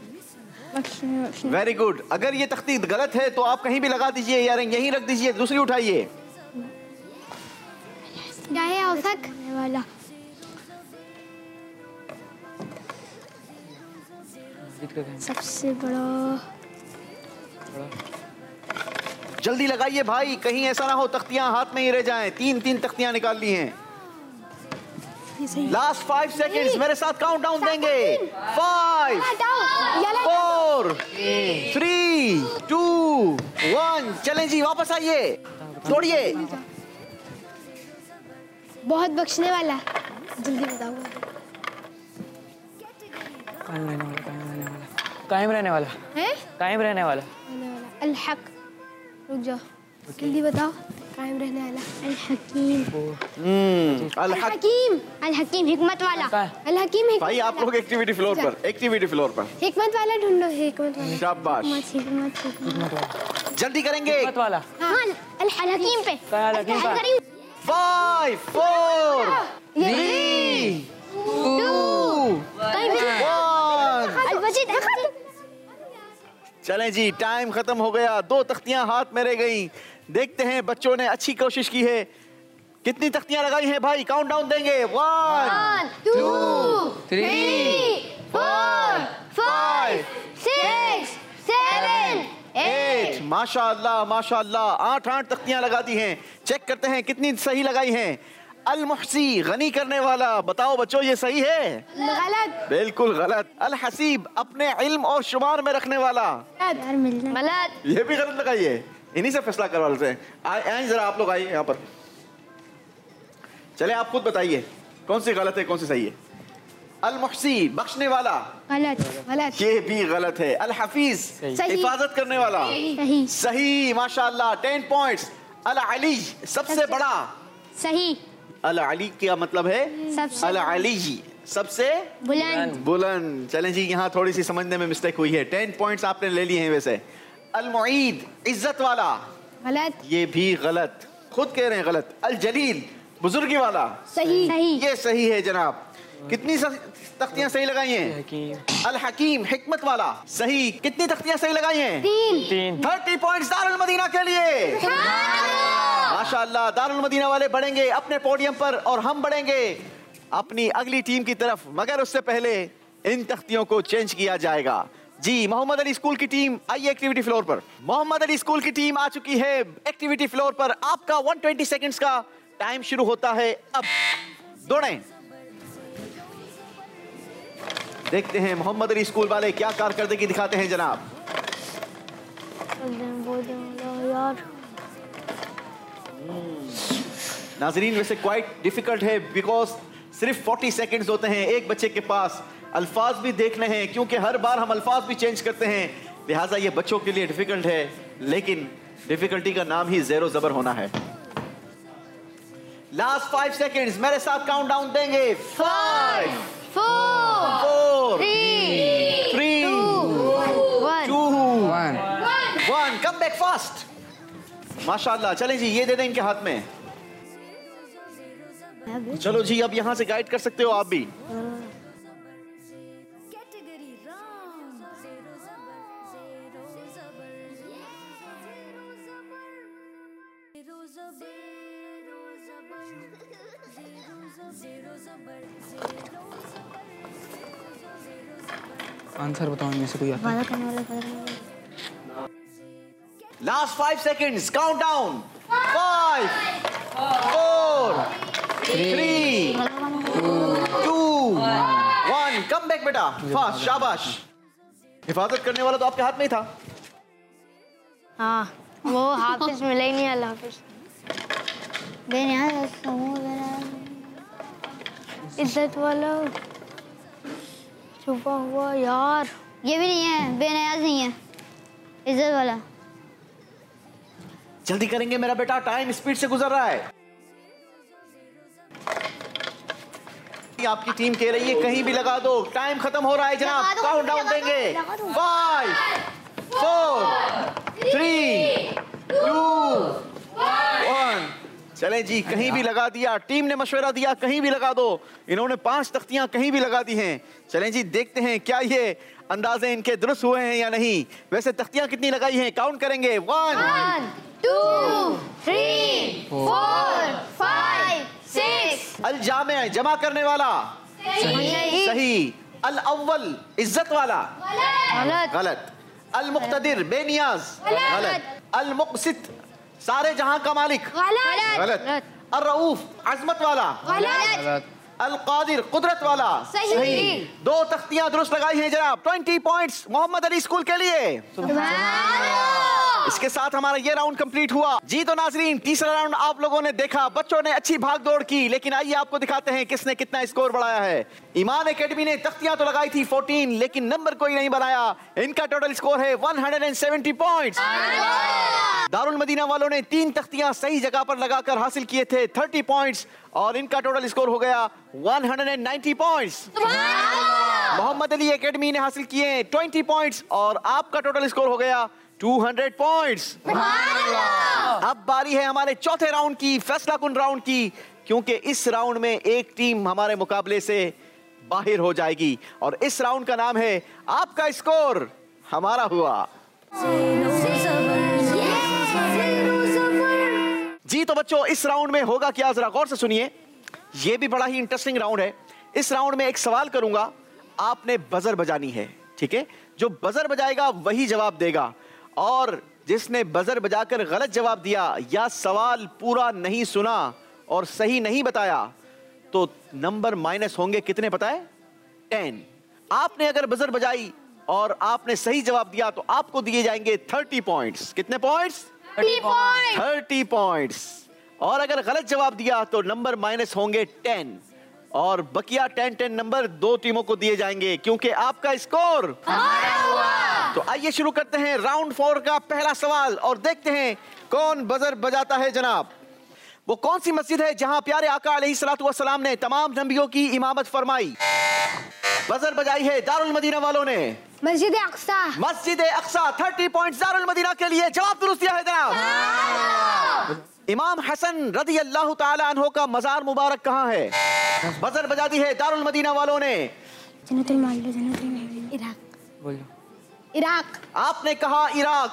B: वेरी गुड। अगर ये तख्ती गलत है तो आप कहीं भी लगा दीजिए या यहीं रख दीजिए, दूसरी उठाइए।
C: क्या है औसत वाला? सबसे बड़ा।
B: जल्दी लगाइए भाई, कहीं ऐसा ना हो तख्तियां हाथ में ही रह जाएं। 3 तख्तियां निकाल ली हैं। लास्ट 5 सेकंड्स मेरे साथ काउंट डाउन देंगे। 5 4 3 2 1। चलें जी, वापस आइए, दौड़िए।
E: बहुत बख्शने वाला। जल्दी बताओ।
F: कायम रहने वाला।
E: है?
F: कायम रहने वाला।
E: अल हक। रुक जाओ, जल्दी बताओ। कायम रहने वाला। अल हकीम।
B: अल
E: हकीम।
C: अल हकीम हिकमत वाला।
E: अल हकीम
B: भाई आप लोग एक्टिविटी फ्लोर पर, एक्टिविटी फ्लोर पर।
E: हिकमत वाला ढूंढो। हिकमत वाला।
B: शाबाश,
C: हिकमत
B: जल्दी करेंगे।
F: हिकमत वाला।
C: अल हकीम पे।
F: अल हकीम का।
B: 5 4 3 2 1। चलें जी, टाइम खत्म हो गया। 2 तख्तियां हाथ में रह गई। देखते हैं बच्चों ने अच्छी कोशिश की है। कितनी तख्तियां लगाई हैं भाई? काउंट डाउन देंगे। 1 2 3 4 5 6 7 8। माशाअल्लाह माशाअल्लाह, 8 तख्तियां लगा दी हैं। चेक करते हैं कितनी सही लगाई हैं। अल मुहसी गनी करने वाला, बताओ बच्चों ये सही है?
E: गलत।
B: बिल्कुल गलत। अल हसीब अपने इल्म और शुमार में रखने वाला,
C: गलत।
B: ये भी गलत लगाई है। इन्हीं से फैसला करवा लेते हैं। आए जरा आप लोग आइए यहाँ पर। चले आप खुद बताइए कौन सी गलत है कौन सी सही है। अल मुहसी बख्शने वाला,
E: गलत।
B: ये भी गलत है। अल हफीज हिफाजत करने वाला,
C: सही।
B: सही माशाल्लाह, 10 पॉइंट्स। अल अली सबसे बड़ा,
C: सही।
B: अल अली क्या मतलब है?
C: सबसे
B: अल अली सबसे
C: बुलंद।
B: बुलंद। चलें जी, यहाँ थोड़ी सी समझने में मिस्टेक हुई है। 10 पॉइंट्स आपने ले लिए हैं वैसे। अल मुईद इज्जत वाला,
E: गलत।
B: ये भी गलत, खुद कह रहे हैं गलत। अल जलील बुजुर्गी वाला,
E: सही।
B: ये सही है जनाब। कितनी तख्तियां सही लगाई हैं? अल हकीम हिकमत वाला, सही। कितनी तख्तियां सही लगाई हैं?
E: 3।
B: 30 पॉइंट्स दारुल मदीना के लिए। माशाअल्लाह, दारुल मदीना वाले बढ़ेंगे अपने पोडियम पर और हम बढ़ेंगे अपनी अगली टीम की तरफ, मगर उससे पहले इन तख्तियों को चेंज किया जाएगा। जी, मोहम्मद अली स्कूल की टीम आइए एक्टिविटी फ्लोर पर। मोहम्मद अली स्कूल की टीम आ चुकी है एक्टिविटी फ्लोर पर। आपका 120 सेकंड्स का टाइम शुरू होता है अब। दौड़ें। देखते हैं मोहम्मद अली स्कूल वाले क्या कारकर्दगी दिखाते हैं जनाब।
C: यार
B: नाजरीन, वैसे क्वाइट डिफिकल्ट है बिकॉज सिर्फ 40 सेकंड्स होते हैं एक बच्चे के पास। अल्फाज भी देखने हैं क्योंकि हर बार हम अल्फाज भी चेंज करते हैं, लिहाजा ये बच्चों के लिए डिफिकल्ट है, लेकिन डिफिकल्टी का नाम ही ज़ेरो ज़बर होना है। लास्ट 5 सेकंड्स मेरे साथ काउंट डाउन देंगे। 5 4 3 2 1। Come back fast. माशाल्लाह, चलें जी, ये दे दें इनके हाथ में। चलो जी, अब यहाँ से गाइड कर सकते हो आप भी।
G: आंसर बताओ इनमें से कोई आता है?
B: Last 5 seconds, count down. 5 4 3 2 1। Come back बेटा, फास्ट, शाबाश। हिफाजत करने वाला तो आपके हाथ में ही था।
C: हाँ, वो हाफिज मिला ही नहीं। अल्लाह हाफिज। इज्जत वाला छुपा हुआ, यार ये भी नहीं है, बेनियाज नहीं है, इज्जत वाला।
B: जल्दी करेंगे मेरा बेटा, टाइम स्पीड से गुजर रहा है। आपकी टीम कह रही है कहीं भी लगा दो, टाइम खत्म हो रहा है जनाब। काउंट डाउन देंगे। 5 4 3 2 1। चले जी, कहीं भी लगा दिया। टीम ने मशवरा दिया कहीं भी लगा दो, इन्होंने 5 तख्तियां कहीं भी लगा दी हैं। चलें जी, देखते हैं क्या ये अंदाजे इनके दुरुस्त हुए हैं या नहीं। वैसे तख्तियां कितनी लगाई हैं, काउंट करेंगे। 1
C: 2 3 4 5 6।
B: अल जामे, जमा करने वाला सही। अल अव्वल, इज्जत वाला गलत। अल मुक्तदिर, बेनियाज गलत। अल मुक़सित, सारे जहां का मालिक गलत। अल रऊफ, अजमत वाला
G: गलत।
B: अल कादिर, कुदरत वाला सही। 2 तख्तियां दुरुस्त लगाई हैं जनाब। 20 पॉइंट्स मोहम्मद अली स्कूल के लिए। इसके साथ हमारा ये राउंड कंप्लीट हुआ। जी तो नाजरीन, तीसरा राउंड आप लोगों ने देखा, बच्चों ने अच्छी भाग दौड़ की, लेकिन आइए आपको दिखाते हैं किसने कितना स्कोर बढ़ाया है। ईमान एकेडमी ने तख्तियां तो लगाई थी 14, लेकिन नंबर कोई नहीं बनाया। इनका टोटल स्कोर है 170 पॉइंट्स। दारुल मदीना वालों ने 3 तख्तियां सही जगह पर लगाकर हासिल किए थे 30 पॉइंट्स, और इनका टोटल स्कोर हो गया 190 पॉइंट्स। मोहम्मद अली एकेडमी ने हासिल किए 20 पॉइंट्स, और आपका टोटल स्कोर हो गया 200 पॉइंट्स। अब बारी है हमारे चौथे राउंड की, फैसला कुन राउंड की, क्योंकि इस राउंड में एक टीम हमारे मुकाबले से बाहर हो जाएगी, और इस राउंड का नाम है आपका स्कोर हमारा हुआ। जी तो बच्चों, इस राउंड में होगा क्या, जरा गौर से सुनिए। ये भी बड़ा ही इंटरेस्टिंग राउंड है। इस राउंड में एक सवाल करूंगा, आपने बजर बजानी है, ठीक है? जो बजर बजाएगा वही जवाब देगा, और जिसने बजर बजाकर गलत जवाब दिया या सवाल पूरा नहीं सुना और सही नहीं बताया, तो नंबर माइनस होंगे। कितने पता है? 10। आपने अगर बजर बजाई और आपने सही जवाब दिया तो आपको दिए जाएंगे 30 पॉइंट्स। कितने पॉइंट्स? 30 पॉइंट्स। और अगर गलत जवाब दिया तो नंबर माइनस होंगे 10, और बकिया 10 नंबर 2 टीमों को दिए जाएंगे, क्योंकि आपका स्कोर। तो आइए शुरू करते हैं राउंड 4 का पहला सवाल, और देखते हैं कौन बजर बजाता है जनाब। वो कौन सी मस्जिद है जहां प्यारे आका अलैहिस्सलातु वस्सलाम ने तमाम नबियों की इमामत फरमाई? बजर बजाई है दारुल मदीना वालों ने।
E: मस्जिद अक्सा।
B: मस्जिद अक्सा। 30 पॉइंट दारुल मदीना के लिए। जवाब दुरुस्त दिया है जनाब। इमाम हसन रदी अल्लाह ताला अन्हो का मजार मुबारक कहाँ है? बजर बजा दी है दारुल मदीना वालों ने।
E: इराक।
F: बोलो।
E: इराक।
B: आपने कहा इराक,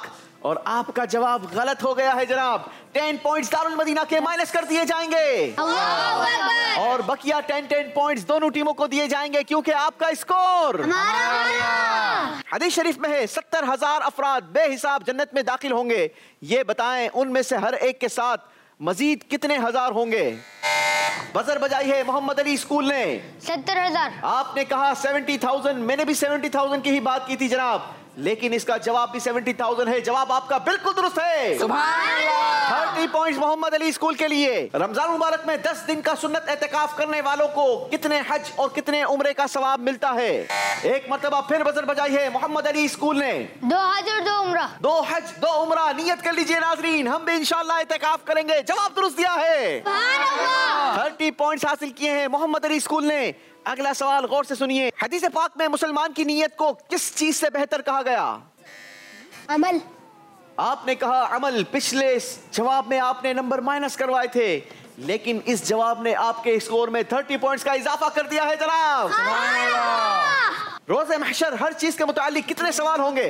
B: और आपका जवाब गलत हो गया है जनाब। 10 पॉइंट्स दारुल मदीना के माइनस कर दिए जाएंगे और बकिया 10 पॉइंट्स दोनों टीमों को दिए जाएंगे क्योंकि आपका स्कोर हदीस शरीफ में है 70,000 अफराद बेहिसाब जन्नत में दाखिल होंगे। ये बताएं उनमें से हर एक के साथ मजीद कितने हजार होंगे? बजर बजाई है मोहम्मद अली स्कूल ने।
C: 70,000।
B: आपने कहा 70,000, मैंने भी 70,000 की ही बात की थी जनाब, लेकिन इसका जवाब भी 70,000 है। जवाब आपका बिल्कुल दुरुस्त है। सुभान अल्लाह। 30 पॉइंट्स मोहम्मद अली स्कूल के लिए। रमजान मुबारक में 10 दिन का सुन्नत एहतिकाफ करने वालों को कितने हज और कितने उम्रे का सवाब मिलता है? एक मर्तबा फिर बजर बजाई है मोहम्मद अली स्कूल ने।
C: 2 हज और 2 उम्रा।
B: 2 हज 2 उम्रा। नियत कर लीजिए नाजरीन, हम भी इंशाल्लाह एहतिकाफ करेंगे। जवाब दुरुस्त दिया है। 30 पॉइंट्स हासिल किए हैं मोहम्मद अली स्कूल ने। अगला सवाल गौर से सुनिए। हदीस पाक में मुसलमान की नीयत को किस चीज से बेहतर कहा गया?
E: अमल।
B: आपने कहा अमल। पिछले जवाब में आपने नंबर माइनस करवाए थे, लेकिन इस जवाब ने आपके स्कोर में 30 पॉइंट्स का इजाफा कर दिया है जनाब। रोज़े महशर हर चीज के मुतालिक कितने सवाल होंगे?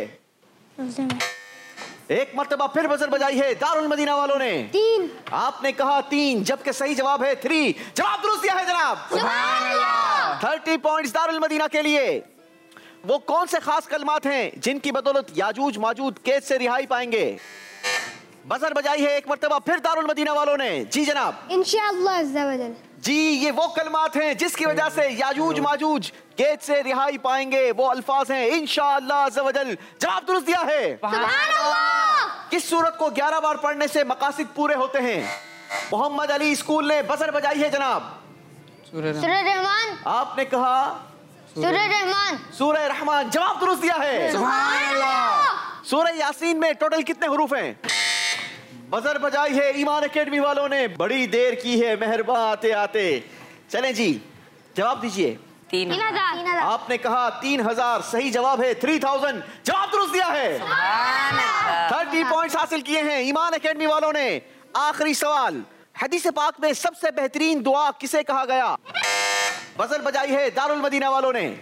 B: एक मर्तबा फिर बजर बजाई है दारुल मदीना वालों ने।
E: 3।
B: आपने कहा 3, जबकि सही जवाब है 3। जवाब दुरुस्त दिया है जनाब। 30 पॉइंट्स दारुल मदीना के लिए। वो कौन से खास कलमात हैं जिनकी बदौलत याजूज माजूज कैद से रिहाई पाएंगे? बजर बजाई है एक मर्तबा फिर दारुल मदीना वालों ने। जी जनाब।
E: इंशाअल्लाह अज़्ज़ा वजल।
B: जी, ये वो कलमात हैं जिसकी वजह से याजूज माजूज कैद से रिहाई पाएंगे। वो अल्फाज हैं इंशाअल्लाह अज़्ज़ा वजल। जवाब दुरुस्त दिया है। किस सूरत को 11 बार पढ़ने से मकासिद पूरे होते हैं? मोहम्मद अली स्कूल ने बजर बजाई है जनाब।
C: सूरह रहमान।
B: आपने कहा
C: सूरह रहमान।
B: सूरह रहमान। जवाब दुरुस्त दिया है। सुभान अल्लाह। सूरह यासीन में टोटल कितने हरूफ हैं? बजर बजाई है ईमान एकेडमी वालों ने। बड़ी देर की है मेहरबान आते आते। चलें जी, जवाब दीजिए।
C: 3,000।
B: आपने कहा 3,000, सही जवाब है 3,000। जवाब दुरुस्त दिया है। 30 पॉइंट्स हासिल किए हैं ईमान एकेडमी वालों ने। आखिरी सवाल, हदीस पाक में सबसे बेहतरीन दुआ किसे कहा गया? बजर बजाई है दारुल मदीना वालों ने।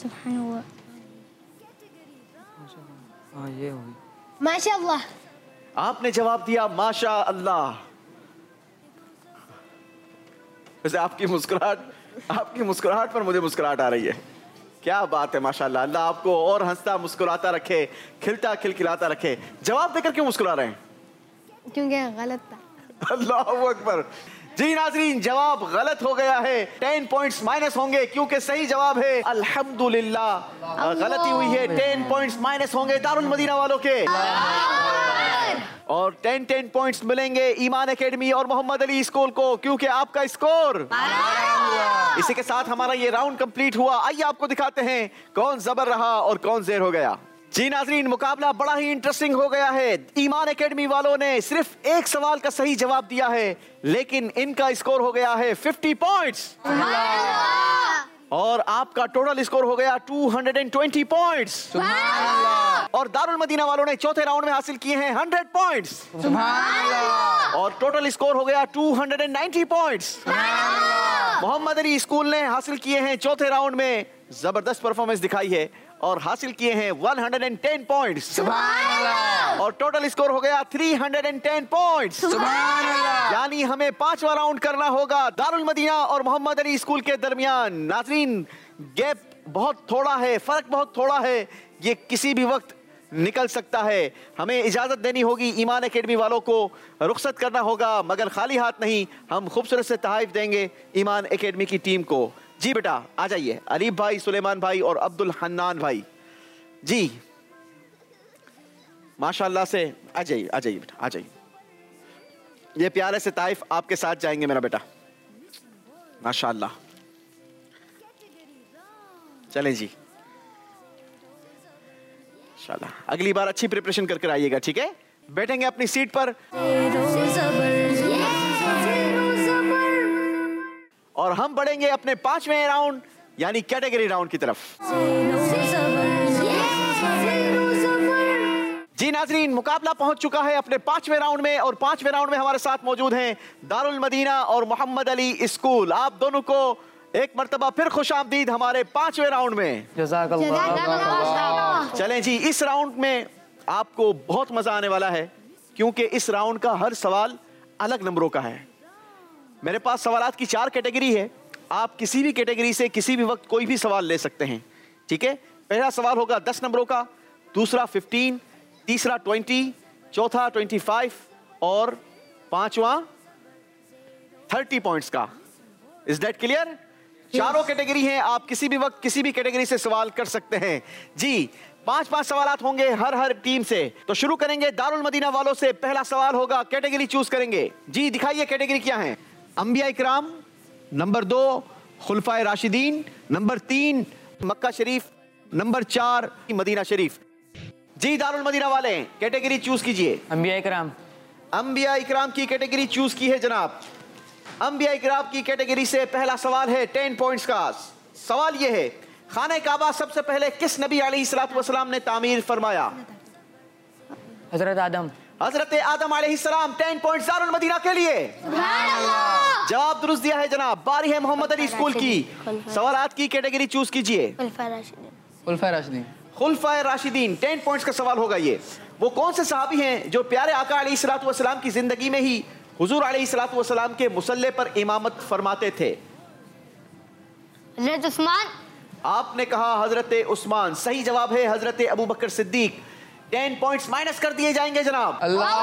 F: हाँ ये होगी।
E: माशाअल्लाह।
B: आपने जवाब दिया माशा अल्लाह। वैसे आपकी मुस्कुराहट पर मुझे मुस्कुराहट आ रही है। क्या बात है माशाअल्लाह। अल्लाह आपको और हंसता मुस्कुराता रखे, खिलता खिलखिलाता रखे। जवाब देकर क्यों मुस्कुरा रहे हैं?
E: क्योंकि गलत था।
B: अल्लाहू अकबर। जी नाजरीन, जवाब गलत हो गया है। 10 पॉइंट्स माइनस होंगे क्योंकि सही जवाब है अल्हम्दुलिल्लाह। गलती हुई है, 10 पॉइंट्स माइनस होंगे दारुल मदीना वालों के और 10 पॉइंट्स मिलेंगे ईमान एकेडमी और मोहम्मद अली स्कूल को क्योंकि आपका स्कोर। इसी के साथ हमारा ये राउंड कंप्लीट हुआ। आइए आपको दिखाते हैं कौन जबर रहा और कौन ज़ेर हो गया। जी नाजरीन, मुकाबला बड़ा ही इंटरेस्टिंग हो गया है। ईमान एकेडमी वालों ने सिर्फ एक सवाल का सही जवाब दिया है, लेकिन इनका स्कोर हो गया है 50 पॉइंट्स और आपका टोटल स्कोर हो गया 220 पॉइंट्स। और दारुल मदीना वालों ने चौथे राउंड में हासिल किए हैं 100 पॉइंट्स और टोटल स्कोर हो गया 290 पॉइंट्स। मोहम्मद अली स्कूल ने हासिल किए हैं चौथे राउंड में जबरदस्त परफॉर्मेंस दिखाई है और हासिल किए हैं 110 पॉइंट्स और टोटल स्कोर हो गया 310 पॉइंट्स। यानी हमें 5वां राउंड करना होगा दारुल मदीना और मोहम्मद अली स्कूल के दरमियान। नाजरीन, गैप बहुत थोड़ा है, फर्क बहुत थोड़ा है, ये किसी भी वक्त निकल सकता है। हमें इजाजत देनी होगी, ईमान एकेडमी वालों को रुखसत करना होगा, मगर खाली हाथ नहीं। हम खूबसूरत से तहाइफ देंगे ईमान एकेडमी की टीम को। जी बेटा आ जाइए, अलीफ भाई, सुलेमान भाई और अब्दुल हन्नान भाई। जी माशाल्लाह से आ जाइए, आ जाइए बेटा, आ जाइए। ये प्यारे से ताइफ आपके साथ जाएंगे मेरा बेटा, माशाल्लाह। चलें जी, इंशाल्लाह अगली बार अच्छी प्रिपरेशन करके आइएगा, ठीक है? बैठेंगे अपनी सीट पर और हम बढ़ेंगे अपने 5वें राउंड यानी कैटेगरी राउंड की तरफ। जी नाजरीन, मुकाबला पहुंच चुका है अपने 5वें राउंड में और 5वें राउंड में हमारे साथ मौजूद हैं दारुल मदीना और मोहम्मद अली स्कूल। आप दोनों को एक मर्तबा फिर खुशामदीद हमारे 5वें राउंड में।
F: जज़ाकल्लाह।
B: चलें जी, इस राउंड में आपको बहुत मजा आने वाला है क्योंकि इस राउंड का हर सवाल अलग नंबरों का है। मेरे पास सवालात की 4 कैटेगरी है। आप किसी भी कैटेगरी से किसी भी वक्त कोई भी सवाल ले सकते हैं, ठीक है। पहला सवाल होगा 10 नंबरों का, दूसरा 15, तीसरा 20, चौथा 25 और पांचवा 30 पॉइंट्स का। Is that clear? चारों कैटेगरी हैं, आप किसी भी वक्त किसी भी कैटेगरी से सवाल कर सकते हैं जी। 5-5 सवालात होंगे हर टीम से। तो शुरू करेंगे दारुल मदीना वालों से। पहला सवाल होगा, कैटेगरी चूज करेंगे जी। दिखाइए कैटेगरी क्या है। अंबिया इकराम, नंबर 2 खुलफाए राशिदीन, नंबर 3 मक्का शरीफ, नंबर 4 मदीना शरीफ। जी दारुल मदीना वाले कैटेगरी चूज कीजिए।
F: अंबिया इकराम।
B: अंबिया इकराम की कैटेगरी चूज की है जनाब। अंबिया इकराम की कैटेगरी से पहला सवाल है 10 पॉइंट्स का। सवाल यह है, खाने काबा सबसे पहले किस नबी अलैहिस्सलातु वस्सलाम ने तामीर फरमाया?
F: हजरत आदम।
B: हजरत आदम अलैहिस्सलाम। 10 पॉइंट्स दारुल मदीना के लिए। जवाब दुरुस्त दिया है जनाब। बारी है मोहम्मद अली स्कूल की। सवालात की कैटेगरी चूज कीजिए।
G: खुलफाए राशिदीन।
B: खुलफाए राशिदीन। 10 पॉइंट्स का सवाल होगा ये। वो कौन से सहाबी हैं जो प्यारे आका अलैहिस्सलातु वस्सलाम की जिंदगी में ही हुजूर अलैहिस्सलातु वस्सलाम के मुसल्ले पर इमामत फरमाते थे?
C: हजरत उस्मान।
B: आपने कहा हजरत उस्मान। सही जवाब है हजरत अबू बकर सिद्दीक। 10 पॉइंट्स माइनस कर दिए जाएंगे जनाब।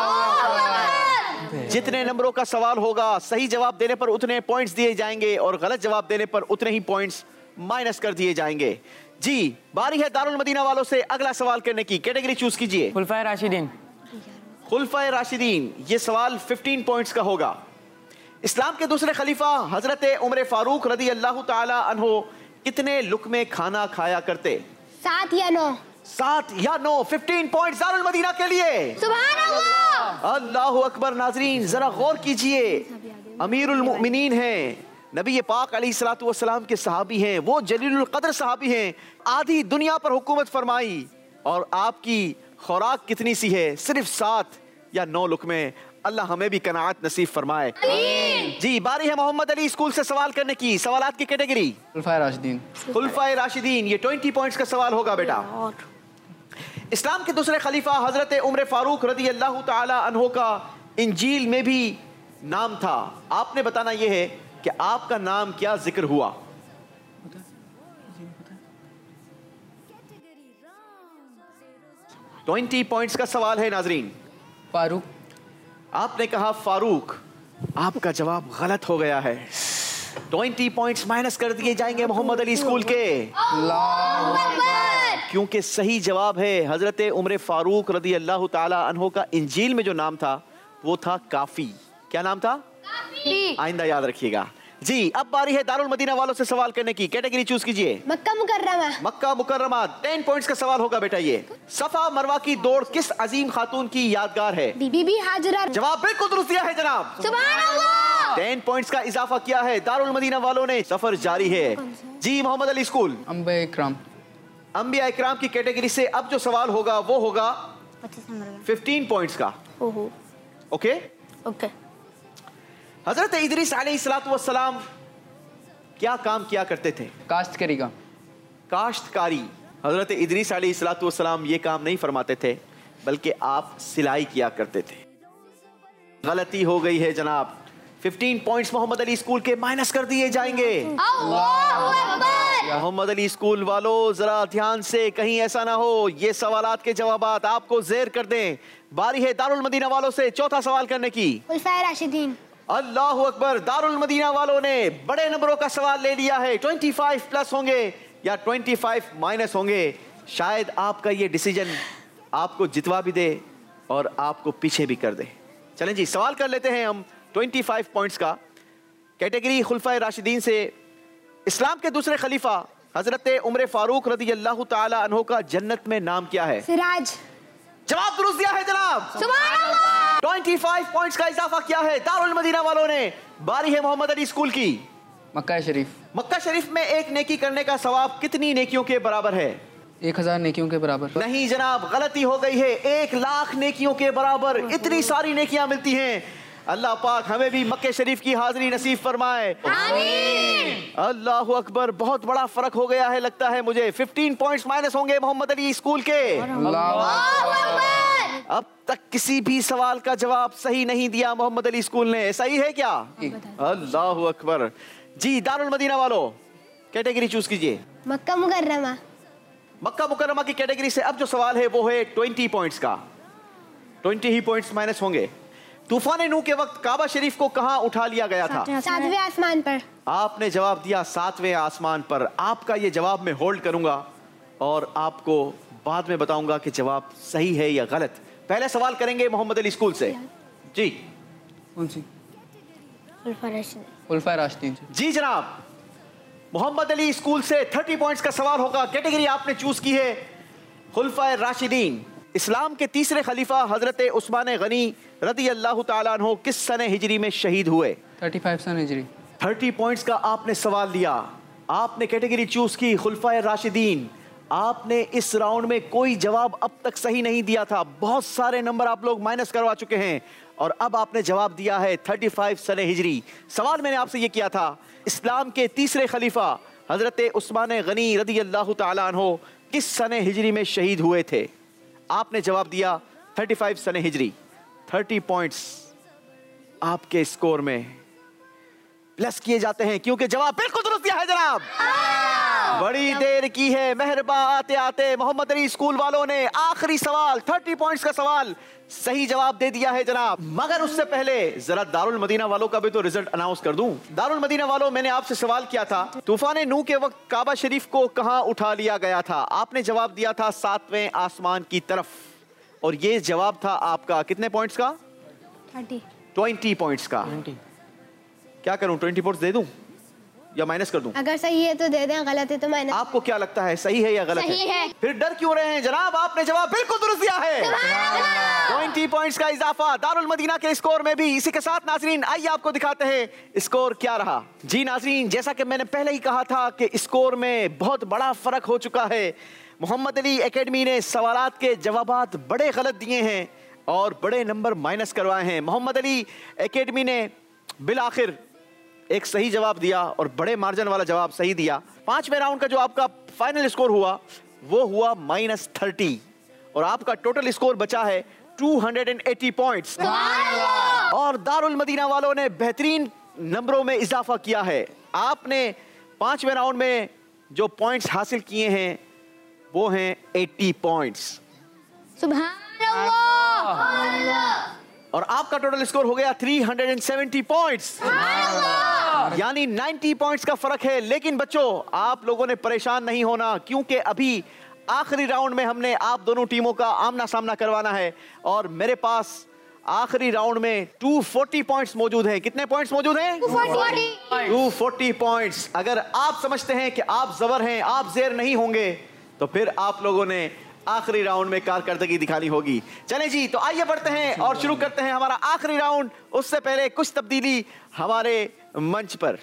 B: जितने नंबरों का सवाल होगा सही जवाब देने पर उतने पॉइंट्स दिए जाएंगे और गलत जवाब देने पर उतने ही पॉइंट्स माइनस कर दिए जाएंगे जी। बारी है दारुल मदीना वालों से अगला सवाल करने की। कैटेगरी चूज कीजिए।
F: खुलफाए राशिदीन।
B: खुलफाए राशिदीन। ये सवाल 15 पॉइंट्स का होगा। इस्लाम के दूसरे खलीफा हजरत उमर फारूक रदी अल्लाह ताला अन्हो कितने लुकमे खाना खाया करते?
E: 7 या 9।
B: 7 या 9। 15 पॉइंट्स दारुल मदीना के लिए।
C: सुभान अल्लाह।
B: अल्लाहु अकबर। नाजरीन जरा गौर कीजिए, अमीरुल मुमिनीन हैं, नबी पाक अलैहिस्सलातु वस्सलाम के सहाबी हैं, वो जलीलुल कद्र सहाबी हैं। आधी दुनिया पर हुकूमत फरमाई और आपकी खुराक कितनी सी है? सिर्फ 7 या 9 लुकमे। अल्लाह हमें भी कनाअत नसीब फरमाए जी। बारी है मोहम्मद अली स्कूल से सवाल करने की। सवालात की कैटेगरी।
G: खुलफाए राशिदीन।
B: खुलफाए राशिदीन। ये 20 पॉइंट्स का सवाल होगा बेटा। इस्लाम के दूसरे खलीफा हजरत उमर फारूक रदी अल्लाह ताला अन्हो का इंजील में भी नाम था। आपने बताना यह है कि आपका नाम क्या जिक्र हुआ? ट्वेंटी पॉइंट्स का सवाल है नाजरीन।
G: फारूक।
B: आपने कहा फारूक। आपका जवाब गलत हो गया है। 20 पॉइंट्स माइनस कर दिए जाएंगे मोहम्मद अली स्कूल के, क्योंकि सही जवाब है हजरत उमर फारूक रदी अल्लाह ताला अन्हो का इंजील में जो नाम था वो था काफी। क्या नाम था? आइंदा याद रखिएगा जी। अब बारी है दारुल मदीना वालों से सवाल करने की। कैटेगरी चूज कीजिए।
E: मक्का मुकर्रमा।
B: मक्का मुकर्रमा। 10 पॉइंट्स का सवाल होगा बेटा ये। सफा मरवा की दौड़ किस अजीम खातून की यादगार है?
E: बीबी हाजरा।
B: जवाब बिल्कुल दुरुस्त दिया है जनाब।
C: सुभान अल्लाह।
B: 10 पॉइंट्स का इजाफा किया है दारुल मदीना वालों ने। सफर जारी है जी। मोहम्मद अली स्कूल।
G: अंबिया इकराम।
B: अंबिया इकराम की कैटेगरी से अब जो सवाल होगा वो होगा 15 पॉइंट्स का। Okay
C: okay.
B: हजरत इदरीस अलैहिस्सलातु वस्सलाम क्या काम किया करते थे?
G: काश्तकारी का।
B: काश्तकारी। हजरत इदरीस अलैहिस्सलातु वस्सलाम ये काम नहीं फरमाते थे बल्कि आप सिलाई किया करते थे। गलती हो गई है जनाब। 15 पॉइंट्स मोहम्मद अली स्कूल के माइनस कर दिए जाएंगे। मोहम्मद अली स्कूल वालों जरा ध्यान से, कहीं ऐसा ना हो ये सवालात के जवाबात आपको ज़ेर कर दें। बारी है दारुल मदीना वालों से चौथा सवाल करने की।
E: खुलफाए राशिदीन।
B: अल्लाहु अकबर। दारुल मदीना वालों ने बड़े नंबरों का सवाल ले लिया है। 25 प्लस होंगे या 25 माइनस होंगे। शायद आपका ये डिसीजन आपको जितवा भी दे और आपको पीछे भी कर दे। चलें जी सवाल कर लेते हैं हम 25 पॉइंट्स का। कैटेगरी खुलफाए राशिदीन से। इस्लाम के दूसरे खलीफा हजरत उमर फारूक रदी अल्लाह ताला अन्हो का जन्नत में नाम क्या है?
E: सिराज।
B: जवाब दुरुस्त दिया है जनाब।
C: सुभान अल्लाह।
B: 25 पॉइंट्स का इजाफा किया है दारुल मदीना वालों ने। बारी है मोहम्मद अली स्कूल की।
G: मक्का शरीफ।
B: मक्का शरीफ में एक नेकी करने का सवाब कितनी नेकियों के बराबर है?
G: 1000 नेकियों के बराबर।
B: नहीं जनाब, गलती हो गई है। 1 लाख नेकियों के बराबर। इतनी सारी नेकियां मिलती हैं। अल्लाह पाक हमें भी मक्के शरीफ की हाजिरी नसीब फरमाए। अल्लाह अकबर, बहुत बड़ा फर्क हो गया है लगता है मुझे। 15 पॉइंट्स माइनस होंगे मोहम्मद अली स्कूल के। अब तक किसी भी सवाल का जवाब सही नहीं दिया मोहम्मद अली स्कूल ने, सही है क्या? अल्लाह अकबर। जी दारुल मदीना वालों, कैटेगरी चूज कीजिए।
E: मक्का मुकर्रमा।
B: मक्का मुकर्रमा की कैटेगरी से अब जो सवाल है वो है 20 पॉइंट्स का। 20 ही पॉइंट्स माइनस होंगे। तूफान नूह के वक्त काबा शरीफ को कहां उठा लिया गया था?
E: 7वें आसमान पर।
B: आपने जवाब दिया 7वें आसमान पर। आपका ये जवाब मैं होल्ड करूंगा और आपको बाद में बताऊंगा कि जवाब सही है या गलत। पहले सवाल करेंगे मोहम्मद अली स्कूल से। जी
G: कौन सी?
E: खुलफा
G: राशिदीन।
B: जी जनाब, मोहम्मद अली स्कूल से 30 पॉइंट्स का सवाल होगा। कैटेगरी आपने चूज की है खुलफा राशिदीन। इस्लाम के तीसरे खलीफा हजरत उस्मान गनी रदी अल्लाह ताला अन्हु किस सने हिजरी में शहीद हुए?
G: 35 सन हिजरी।
B: 30 पॉइंट्स का आपने सवाल लिया। आपने कैटेगरी चूज की खुलफा राशिदीन। आपने इस राउंड में कोई जवाब अब तक सही नहीं दिया था। बहुत सारे नंबर आप लोग माइनस करवा चुके हैं और अब आपने जवाब दिया है 35 सने हिजरी। सवाल मैंने आपसे ये किया था, इस्लाम के तीसरे खलीफा हजरत उस्मान गनी रदी अल्लाह ताला अन्हु किस सने हिजरी में शहीद हुए थे? आपने जवाब दिया 35 सने हिजरी। 30 पॉइंट्स आपके स्कोर में प्लस किए जाते हैं क्योंकि जवाब बिल्कुल दुरुस्त दिया है जनाब। बड़ी देर की है मेहरबा आते आते मोहम्मद अली स्कूल वालों ने आखिरी सवाल 30 पॉइंट्स का सवाल सही जवाब दे दिया है जनाब। मगर उससे पहले जरा दारुल मदीना वालों का भी तो रिजल्ट अनाउंस कर दूं। दारुल मदीना वालों, मैंने आपसे सवाल किया था तूफान नूह के वक्त काबा शरीफ को कहां उठा लिया गया था? आपने जवाब दिया था 7वें आसमान की तरफ और ये जवाब था आपका कितने पॉइंट्स का? 20 पॉइंट्स का। क्या करूं, 20 पॉइंट्स दे दूं या माइनस कर दूं?
E: अगर सही है तो दे दें, गलत है तो माइनस।
B: आपको क्या लगता है, सही है या गलत है? फिर डर क्यों रहे हैं जनाब? आपने जवाब बिल्कुल दुरुस्त दिया है। 20 पॉइंट्स का इजाफा दारुल मदीना के स्कोर में भी। इसी के साथ नाजरीन आइए आपको दिखाते हैं स्कोर क्या रहा। जी नाजरीन, जैसा कि मैंने पहले ही कहा था कि स्कोर में बहुत बड़ा फर्क हो चुका है। मोहम्मद अली एकेडमी ने सवालात के जवाबात बड़े गलत दिए हैं और बड़े नंबर माइनस करवाए हैं। मोहम्मद अली एकेडमी ने बिल आखिर एक सही जवाब दिया और बड़े मार्जिन वाला जवाब सही दिया। 5वें राउंड का जो आपका फाइनल स्कोर हुआ वो हुआ -30 और आपका टोटल स्कोर बचा है 280 पॉइंट्स। और दारुल मदीना वालों ने बेहतरीन नंबरों में इजाफा किया है। आपने 5वें राउंड में जो पॉइंट्स हासिल किए हैं वो हैं 80 पॉइंट्स।
C: सुभान अल्लाह।
B: और आपका टोटल स्कोर हो गया 370 पॉइंट्स, यानी 90 पॉइंट्स का फर्क है। लेकिन बच्चों, आप लोगों ने परेशान नहीं होना क्योंकि अभी आखिरी राउंड में हमने आप दोनों टीमों का आमना सामना करवाना है और मेरे पास आखिरी राउंड में 240 पॉइंट्स मौजूद हैं। कितने पॉइंट्स मौजूद हैं? 240 पॉइंट्स। अगर आप समझते हैं कि आप जबर हैं, आप जेर नहीं होंगे, तो फिर आप लोगों ने आखिरी राउंड में कारकर्दगी दिखानी होगी। चलें जी, तो आइए बढ़ते हैं और शुरू करते हैं हमारा आखिरी राउंड। उससे पहले कुछ तब्दीली हमारे मंच पर।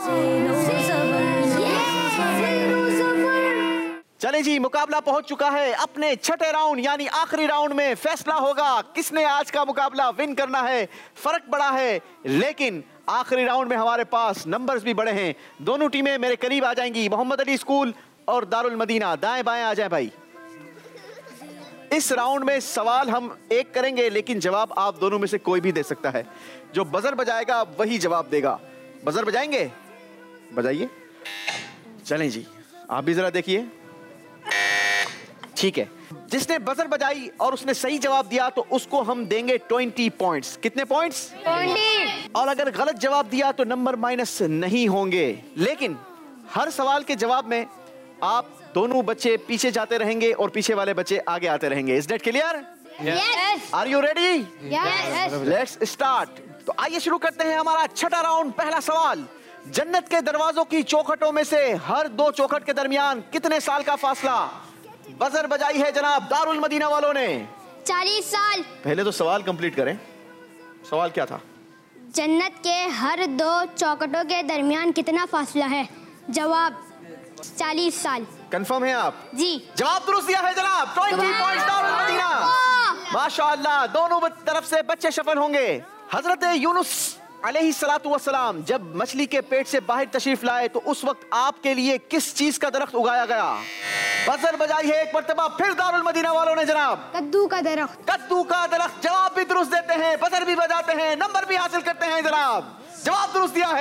B: चलें जी, मुकाबला पहुंच चुका है अपने छठे राउंड यानी आखिरी राउंड में। फैसला होगा किसने आज का मुकाबला विन करना है। फर्क बड़ा है लेकिन आखिरी राउंड में हमारे पास नंबर्स भी बड़े हैं। दोनों टीमें मेरे करीब आ जाएंगी, मोहम्मद अली स्कूल और दारुल मदीना। दाएं बाएं आ जाए भाई। इस राउंड में सवाल हम एक करेंगे लेकिन जवाब आप दोनों में से कोई भी दे सकता है। जो बजर बजाएगा वही जवाब देगा। बजर बजाएंगे? बजाइए। चलें जी, आप भी जरा देखिए। ठीक है, जिसने बजर बजाई और उसने सही जवाब दिया तो उसको हम देंगे 20 पॉइंट्स। कितने पॉइंट्स? 20। और अगर गलत जवाब दिया तो नंबर माइनस नहीं होंगे। लेकिन हर सवाल के जवाब में आप दोनों बच्चे पीछे जाते रहेंगे और पीछे वाले बच्चे आगे आते रहेंगे। Is that clear?
C: Yes.
B: Are you ready?
C: Yes.
B: Let's start. तो आइए शुरू करते हैं हमारा छठा राउंड। पहला सवाल, जन्नत के दरवाजों की चौखटों में से हर दो चौखट के दरमियान कितने साल का फासला? बजर बजाई है जनाब दारुल मदीना वालों ने।
C: 40 साल।
B: पहले तो सवाल कंप्लीट करें। सवाल क्या था?
C: जन्नत के हर दो चौखटों के दरमियान कितना फासला है? जवाब 40 साल।
B: कंफर्म है आप?
C: जी।
B: जवाब दुरुस्त दिया है जनाब। 20 पॉइंट्स दारुल मदीना। माशाअल्लाह, दोनों तरफ से बच्चे सफल होंगे। हजरत यूनुस अलैहिस्सलातु वस्सलाम जब मछली के पेट से बाहर तशरीफ लाए तो उस वक्त आपके लिए किस चीज का दरख्त उगाया गया? बजर बजाई है एक मर्तबा फिर दारुल मदीना वालों ने जनाब।
E: कद्दू का दरख्त।
B: कद्दू का दरख्त। जवाब भी दुरुस्त देते हैं, बजर भी बजाते हैं, नंबर भी हासिल करते हैं जनाब। जवाब दुरुस्त दिया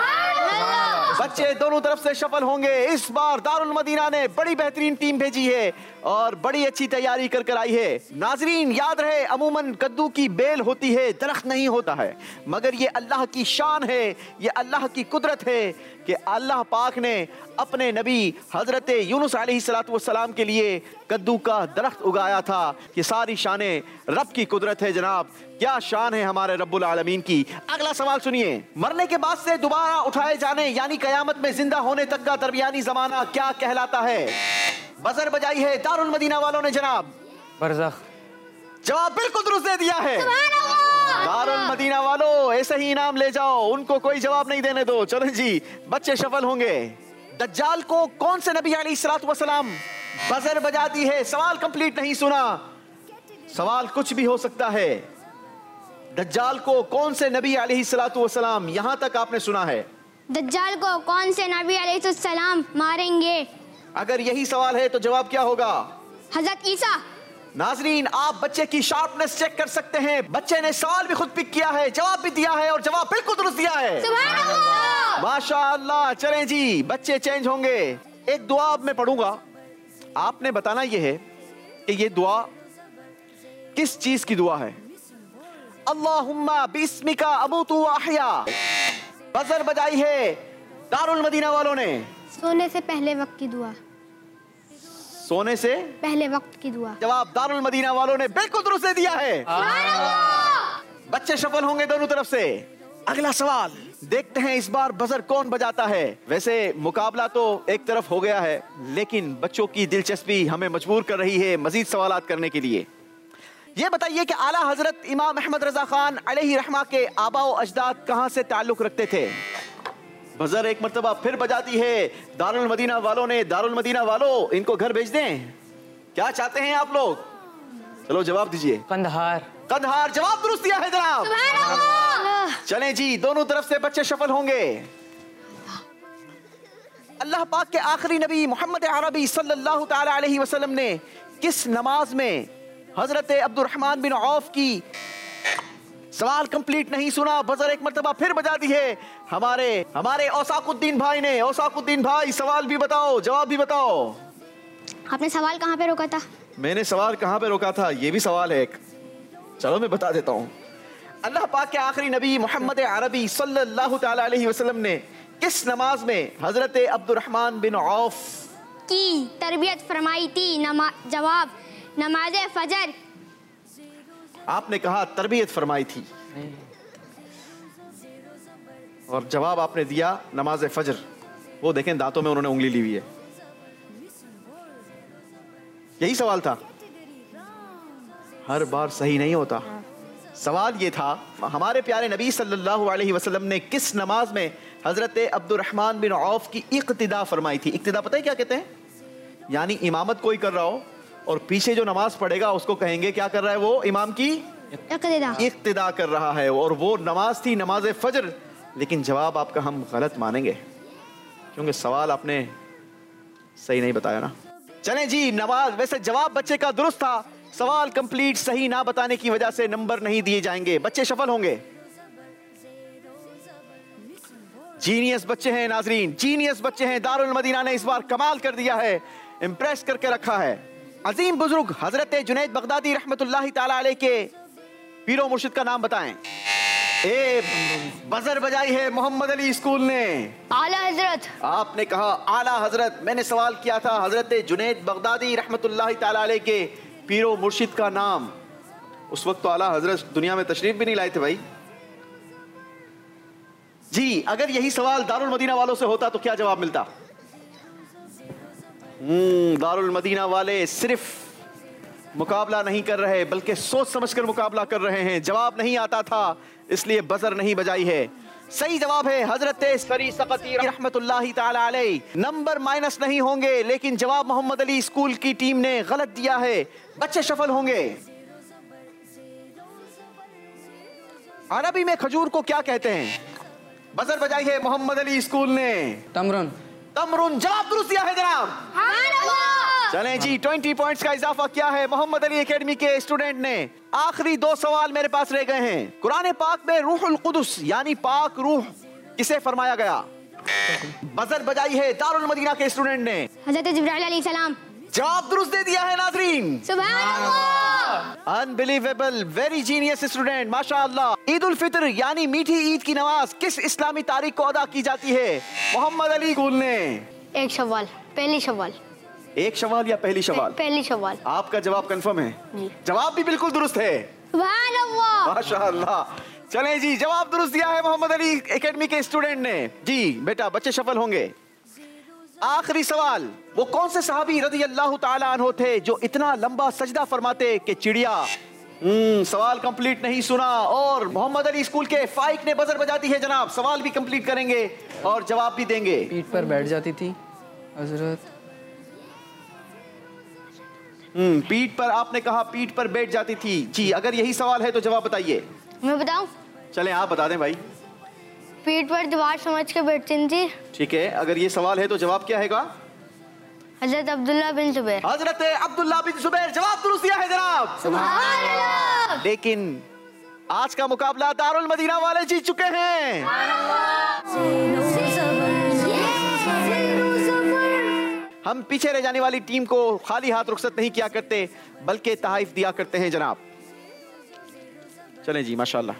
B: है। बच्चे दोनों तरफ से सफल होंगे। इस बार दारुल मदीना ने बड़ी बेहतरीन टीम भेजी है और बड़ी अच्छी तैयारी कर आई है। नाजरीन याद रहे, अमूमन कद्दू की बेल होती है, दरख्त नहीं होता है, मगर ये अल्लाह की शान है, ये अल्लाह की कुदरत है कि अल्लाह पाक ने अपने नबी हजरत यूनुस अलैहिस्सलातु वस्सलाम के लिए कद्दू का दरख्त उगाया था। ये सारी शानें रब की कुदरत है जनाब। क्या शान है हमारे रब्बुल आलमीन की। अगला सवाल सुनिए, मरने के बाद से दोबारा उठाए जाने यानी कयामत में जिंदा होने तक का दरमियानी जमाना क्या कहलाता है? बजर बजाई है दारुल मदीना वालों ने जनाब।
F: बरज़ख।
B: जवाब बिल्कुल दुरुस्त दे दिया है। दारुल मदीना वालों ऐसे ही इनाम ले जाओ, उनको कोई जवाब नहीं देने दो। चलो जी, बच्चे सफल होंगे। दज्जाल को कौन से नबी अलैहिस्सलातु वस्सलाम बजर बजाती है? सवाल कंप्लीट नहीं सुना, सवाल कुछ भी हो सकता है। दज्जाल को कौन से नबी अलैहिस्सलातु वस्सलाम, यहां तक आपने सुना है।
C: दज्जाल को कौन से नबी अलैहिस्सलाम मारेंगे?
B: अगर यही सवाल है तो जवाब क्या होगा?
C: हजरत ईसा।
B: नाजरीन आप बच्चे की शार्पनेस चेक कर सकते हैं। बच्चे ने सवाल भी खुद पिक किया है, जवाब भी दिया है और जवाब बिल्कुल दुरुस्त दिया है।
C: सुभान अल्लाह।
B: माशाअल्लाह। चलें जी, बच्चे चेंज होंगे। एक दुआ अब मैं पढ़ूंगा, आपने बताना यह है कि ये दुआ किस चीज की दुआ है। अल्लाहुम्मा बिस्मिका अमूतु व अहया। बजर बजाई है दारुल मदीना वालों ने।
E: सोने से पहले वक्त की दुआ।
B: सोने से
E: पहले वक्त की दुआ।
B: जवाब दारुल मदीना वालों ने बिल्कुल दुरुस्त दे दिया है। बच्चे सफल होंगे दोनों तरफ से। अगला सवाल देखते हैं इस बार बजर कौन बजाता है। वैसे मुकाबला तो एक तरफ हो गया है, लेकिन बच्चों की दिलचस्पी हमें मजबूर कर रही है मजीद सवालात करने के लिए। ये बताइए कि आला हजरत इमाम अहमद रजा खान अलैहि रहमा के आबा व अजदाद कहां से ताल्लुक रखते थे? बजर एक मर्तबा फिर बजाती है दारुल मदीना वालों ने। दारुल मदीना वालों इनको घर भेज दें, क्या चाहते हैं आप लोग? चलो जवाब दीजिए।
F: कंधार।
B: कंधार। जवाब दुरुस्त दिया है जनाब। चलें जी, दोनों तरफ से बच्चे सफल होंगे। अल्लाह पाक के आखिरी नबी मोहम्मद अरबी सल्लल्लाहु तआला अलैहि वसल्लम ने किस नमाज में हजरत अब्दुर्रहमान बिन औफ की, सवाल कंप्लीट नहीं सुना, बजर एक मर्तबा फिर बजा दी है हमारे औसाकुद्दीन भाई ने। औसाकुद्दीन भाई सवाल भी बताओ, जवाब भी बताओ।
C: आपने सवाल कहाँ पे रोका था?
B: मैंने सवाल कहाँ पे रोका था, ये भी सवाल है एक। चलो मैं बता देता हूँ। अल्लाह पाक के आखिरी नबी मोहम्मद अरबी सल्लल्लाहु तआला अलैहि वसल्लम ने किस नमाज में हजरत अब्दुर्रहमान बिन औफ
C: की तरबियत फरमाई थी? जवाब नमाज फजर।
B: आपने कहा तरबियत फरमाई थी और जवाब आपने दिया नमाज फजर। वो देखें दांतों में उन्होंने उंगली ली हुई है। यही सवाल था। हर बार सही नहीं होता। सवाल ये था हमारे प्यारे नबी सल्लल्लाहु अलैहि वसल्लम ने किस नमाज में हजरत अब्दुर्रहमान बिन औफ की इक्तिदा फरमाई थी। इक्तिदा पता है क्या कहते हैं? यानी इमामत कोई कर रहा हो और पीछे जो नमाज पढ़ेगा उसको कहेंगे क्या कर रहा है वो? इमाम की इक्तिदा कर रहा है। और वो नमाज थी नमाज फजर। लेकिन जवाब आपका हम गलत मानेंगे क्योंकि सवाल आपने सही नहीं बताया ना। चलें जी, नमाज, वैसे जवाब बच्चे का दुरुस्त था, सवाल कंप्लीट सही ना बताने की वजह से नंबर नहीं दिए जाएंगे। बच्चे सफल होंगे। जीनियस बच्चे हैं नाजरीन, जीनियस बच्चे हैं। दारुल मदीना ने इस बार कमाल कर दिया है, इंप्रेस करके रखा है। अजीम बुजुर्ग हजरत जुनैद बगदादी रहमतुल्लाहि ताला अलैह के पीरो मुर्शिद का नाम बताएं। बजर बजाई है मोहम्मद अली स्कूल ने।
C: आला हजरत।
B: आपने कहा आला हजरत। मैंने सवाल किया था हजरत जुनैद बगदादी रहमतुल्लाहि ताला अलैह के पीरो मुर्शिद का नाम। उस वक्त तो आला हजरत दुनिया में तशरीफ भी नहीं लाए थे भाई जी। अगर यही सवाल दारुल मदीना वालों से होता तो क्या जवाब मिलता? दारुल मदीना वाले सिर्फ मुकाबला नहीं कर रहे बल्कि सोच समझकर मुकाबला कर रहे हैं। जवाब नहीं आता था इसलिए बजर नहीं बजाई है। सही जवाब है हजरत सरी सकती रहमतुल्लाहि ताला अलैह। नंबर माइनस नहीं होंगे लेकिन जवाब मोहम्मद अली स्कूल की टीम ने गलत दिया है। बच्चे सफल होंगे। अरबी में खजूर को क्या कहते हैं? बजर बजाई है मोहम्मद अली स्कूल ने।
G: तमरुन।
B: तमरुन जवाब दुरुस्त दिया है जनाब। चलें जी, 20 पॉइंट्स का इजाफा किया है मोहम्मद अली एकेडमी के स्टूडेंट ने। आखिरी 2 सवाल मेरे पास रह गए हैं। कुरान पाक में रूहुल कुदस यानी पाक रूह किसे फरमाया गया? बजर बजाई है दारुल मदीना के स्टूडेंट ने।
C: हजरत जिब्राइल अलैहिस्सलाम।
B: जवाब दुरुस्त दे दिया है नाजरीन।
C: सुभान अल्लाह।
B: अनबिलीवेबल, वेरी जीनियस स्टूडेंट, माशाअल्लाह। ईद उल फितर यानी मीठी ईद की नमाज किस इस्लामी तारीख को अदा की जाती है? मोहम्मद अली स्कूल ने।
C: 1 शव्वाल, पहली शव्वाल।
B: 1 शवाल या पहली शवाल?
C: पहली शव्वाल।
B: आपका जवाब कंफर्म है? जवाब भी बिल्कुल दुरुस्त है।
C: सुभान अल्लाह।
B: माशाअल्लाह। चलें जी, जवाब दुरुस्त दिया है मोहम्मद अली एकेडमी के स्टूडेंट ने। जी बेटा, बच्चे शफल होंगे। आखिरी सवाल, वो कौन से सहाबी रज़ी अल्लाह ताला अन्हु थे जो इतना लंबा सजदा फरमाते कि चिड़िया? सवाल कंप्लीट नहीं सुना और मोहम्मद अली स्कूल के फाइक ने बजर बजा दी है जनाब। सवाल भी कंप्लीट करेंगे और जवाब भी देंगे।
G: पीठ पर बैठ जाती थी हजरत।
B: पीठ पर, आपने कहा पीठ पर बैठ जाती थी। जी, अगर यही सवाल है तो जवाब बताइए।
C: मैं बताऊं?
B: चलें आप बता दें भाई।
C: पीठ पर दीवार समझ के बैठती थी।
B: ठीक है, अगर ये सवाल है तो जवाब क्या है?
C: हजरत अब्दुल्ला बिन जुबैर।
B: हजरत अब्दुल्ला बिन जुबैर, जवाब दुरुस्त दिया है जनाब।
C: सुभान अल्लाह।
B: लेकिन आज का मुकाबला दारुल मदीना वाले जीत चुके हैं। हम पीछे रह जाने वाली टीम को खाली हाथ रुखसत नहीं किया करते, बल्कि तहाइफ दिया करते हैं जनाब। चलें जी, माशाल्लाह।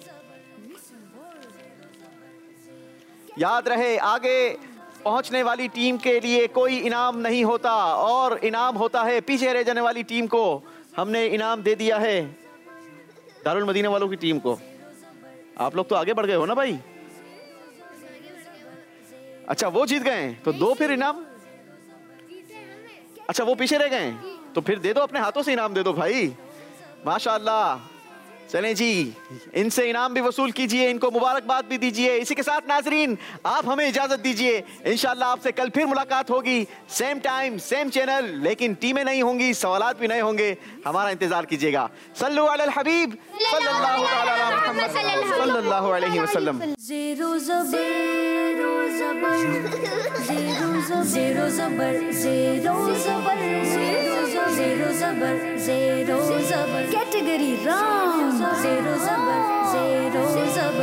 B: याद रहे, आगे पहुंचने वाली टीम के लिए कोई इनाम नहीं होता और इनाम होता है पीछे रह जाने वाली टीम को। हमने इनाम दे दिया है दारुल मदीना वालों की टीम को। आप लोग तो आगे बढ़ गए हो ना भाई? अच्छा, वो जीत गए तो दो फिर इनाम। अच्छा, वो पीछे रह गए तो फिर दे दो, अपने हाथों से इनाम दे दो भाई। माशाअल्लाह। चलें जी, इनसे इनाम भी वसूल कीजिए, इनको मुबारकबाद भी दीजिए। इसी के साथ नाजरीन, आप हमें इजाजत दीजिए। इंशाल्लाह आपसे कल फिर मुलाकात होगी, सेम टाइम सेम चैनल, लेकिन टीमें नहीं होंगी, सवालात भी नहीं होंगे। हमारा इंतजार कीजिएगा। सल्लु अलल हबीब सल्लल्लाहु तआला अला मुहम्मद सल्लल्लाहु अलैहि वसल्लम।
A: ज़ेरो ज़बर ज़ेरो ज़बर ज़ेरो ज़बर ज़ेरो ज़बर ज़ेरो ज़बर कैटेगरी राउंड ज़ेरो ज़बर ज़ेरो ज़बर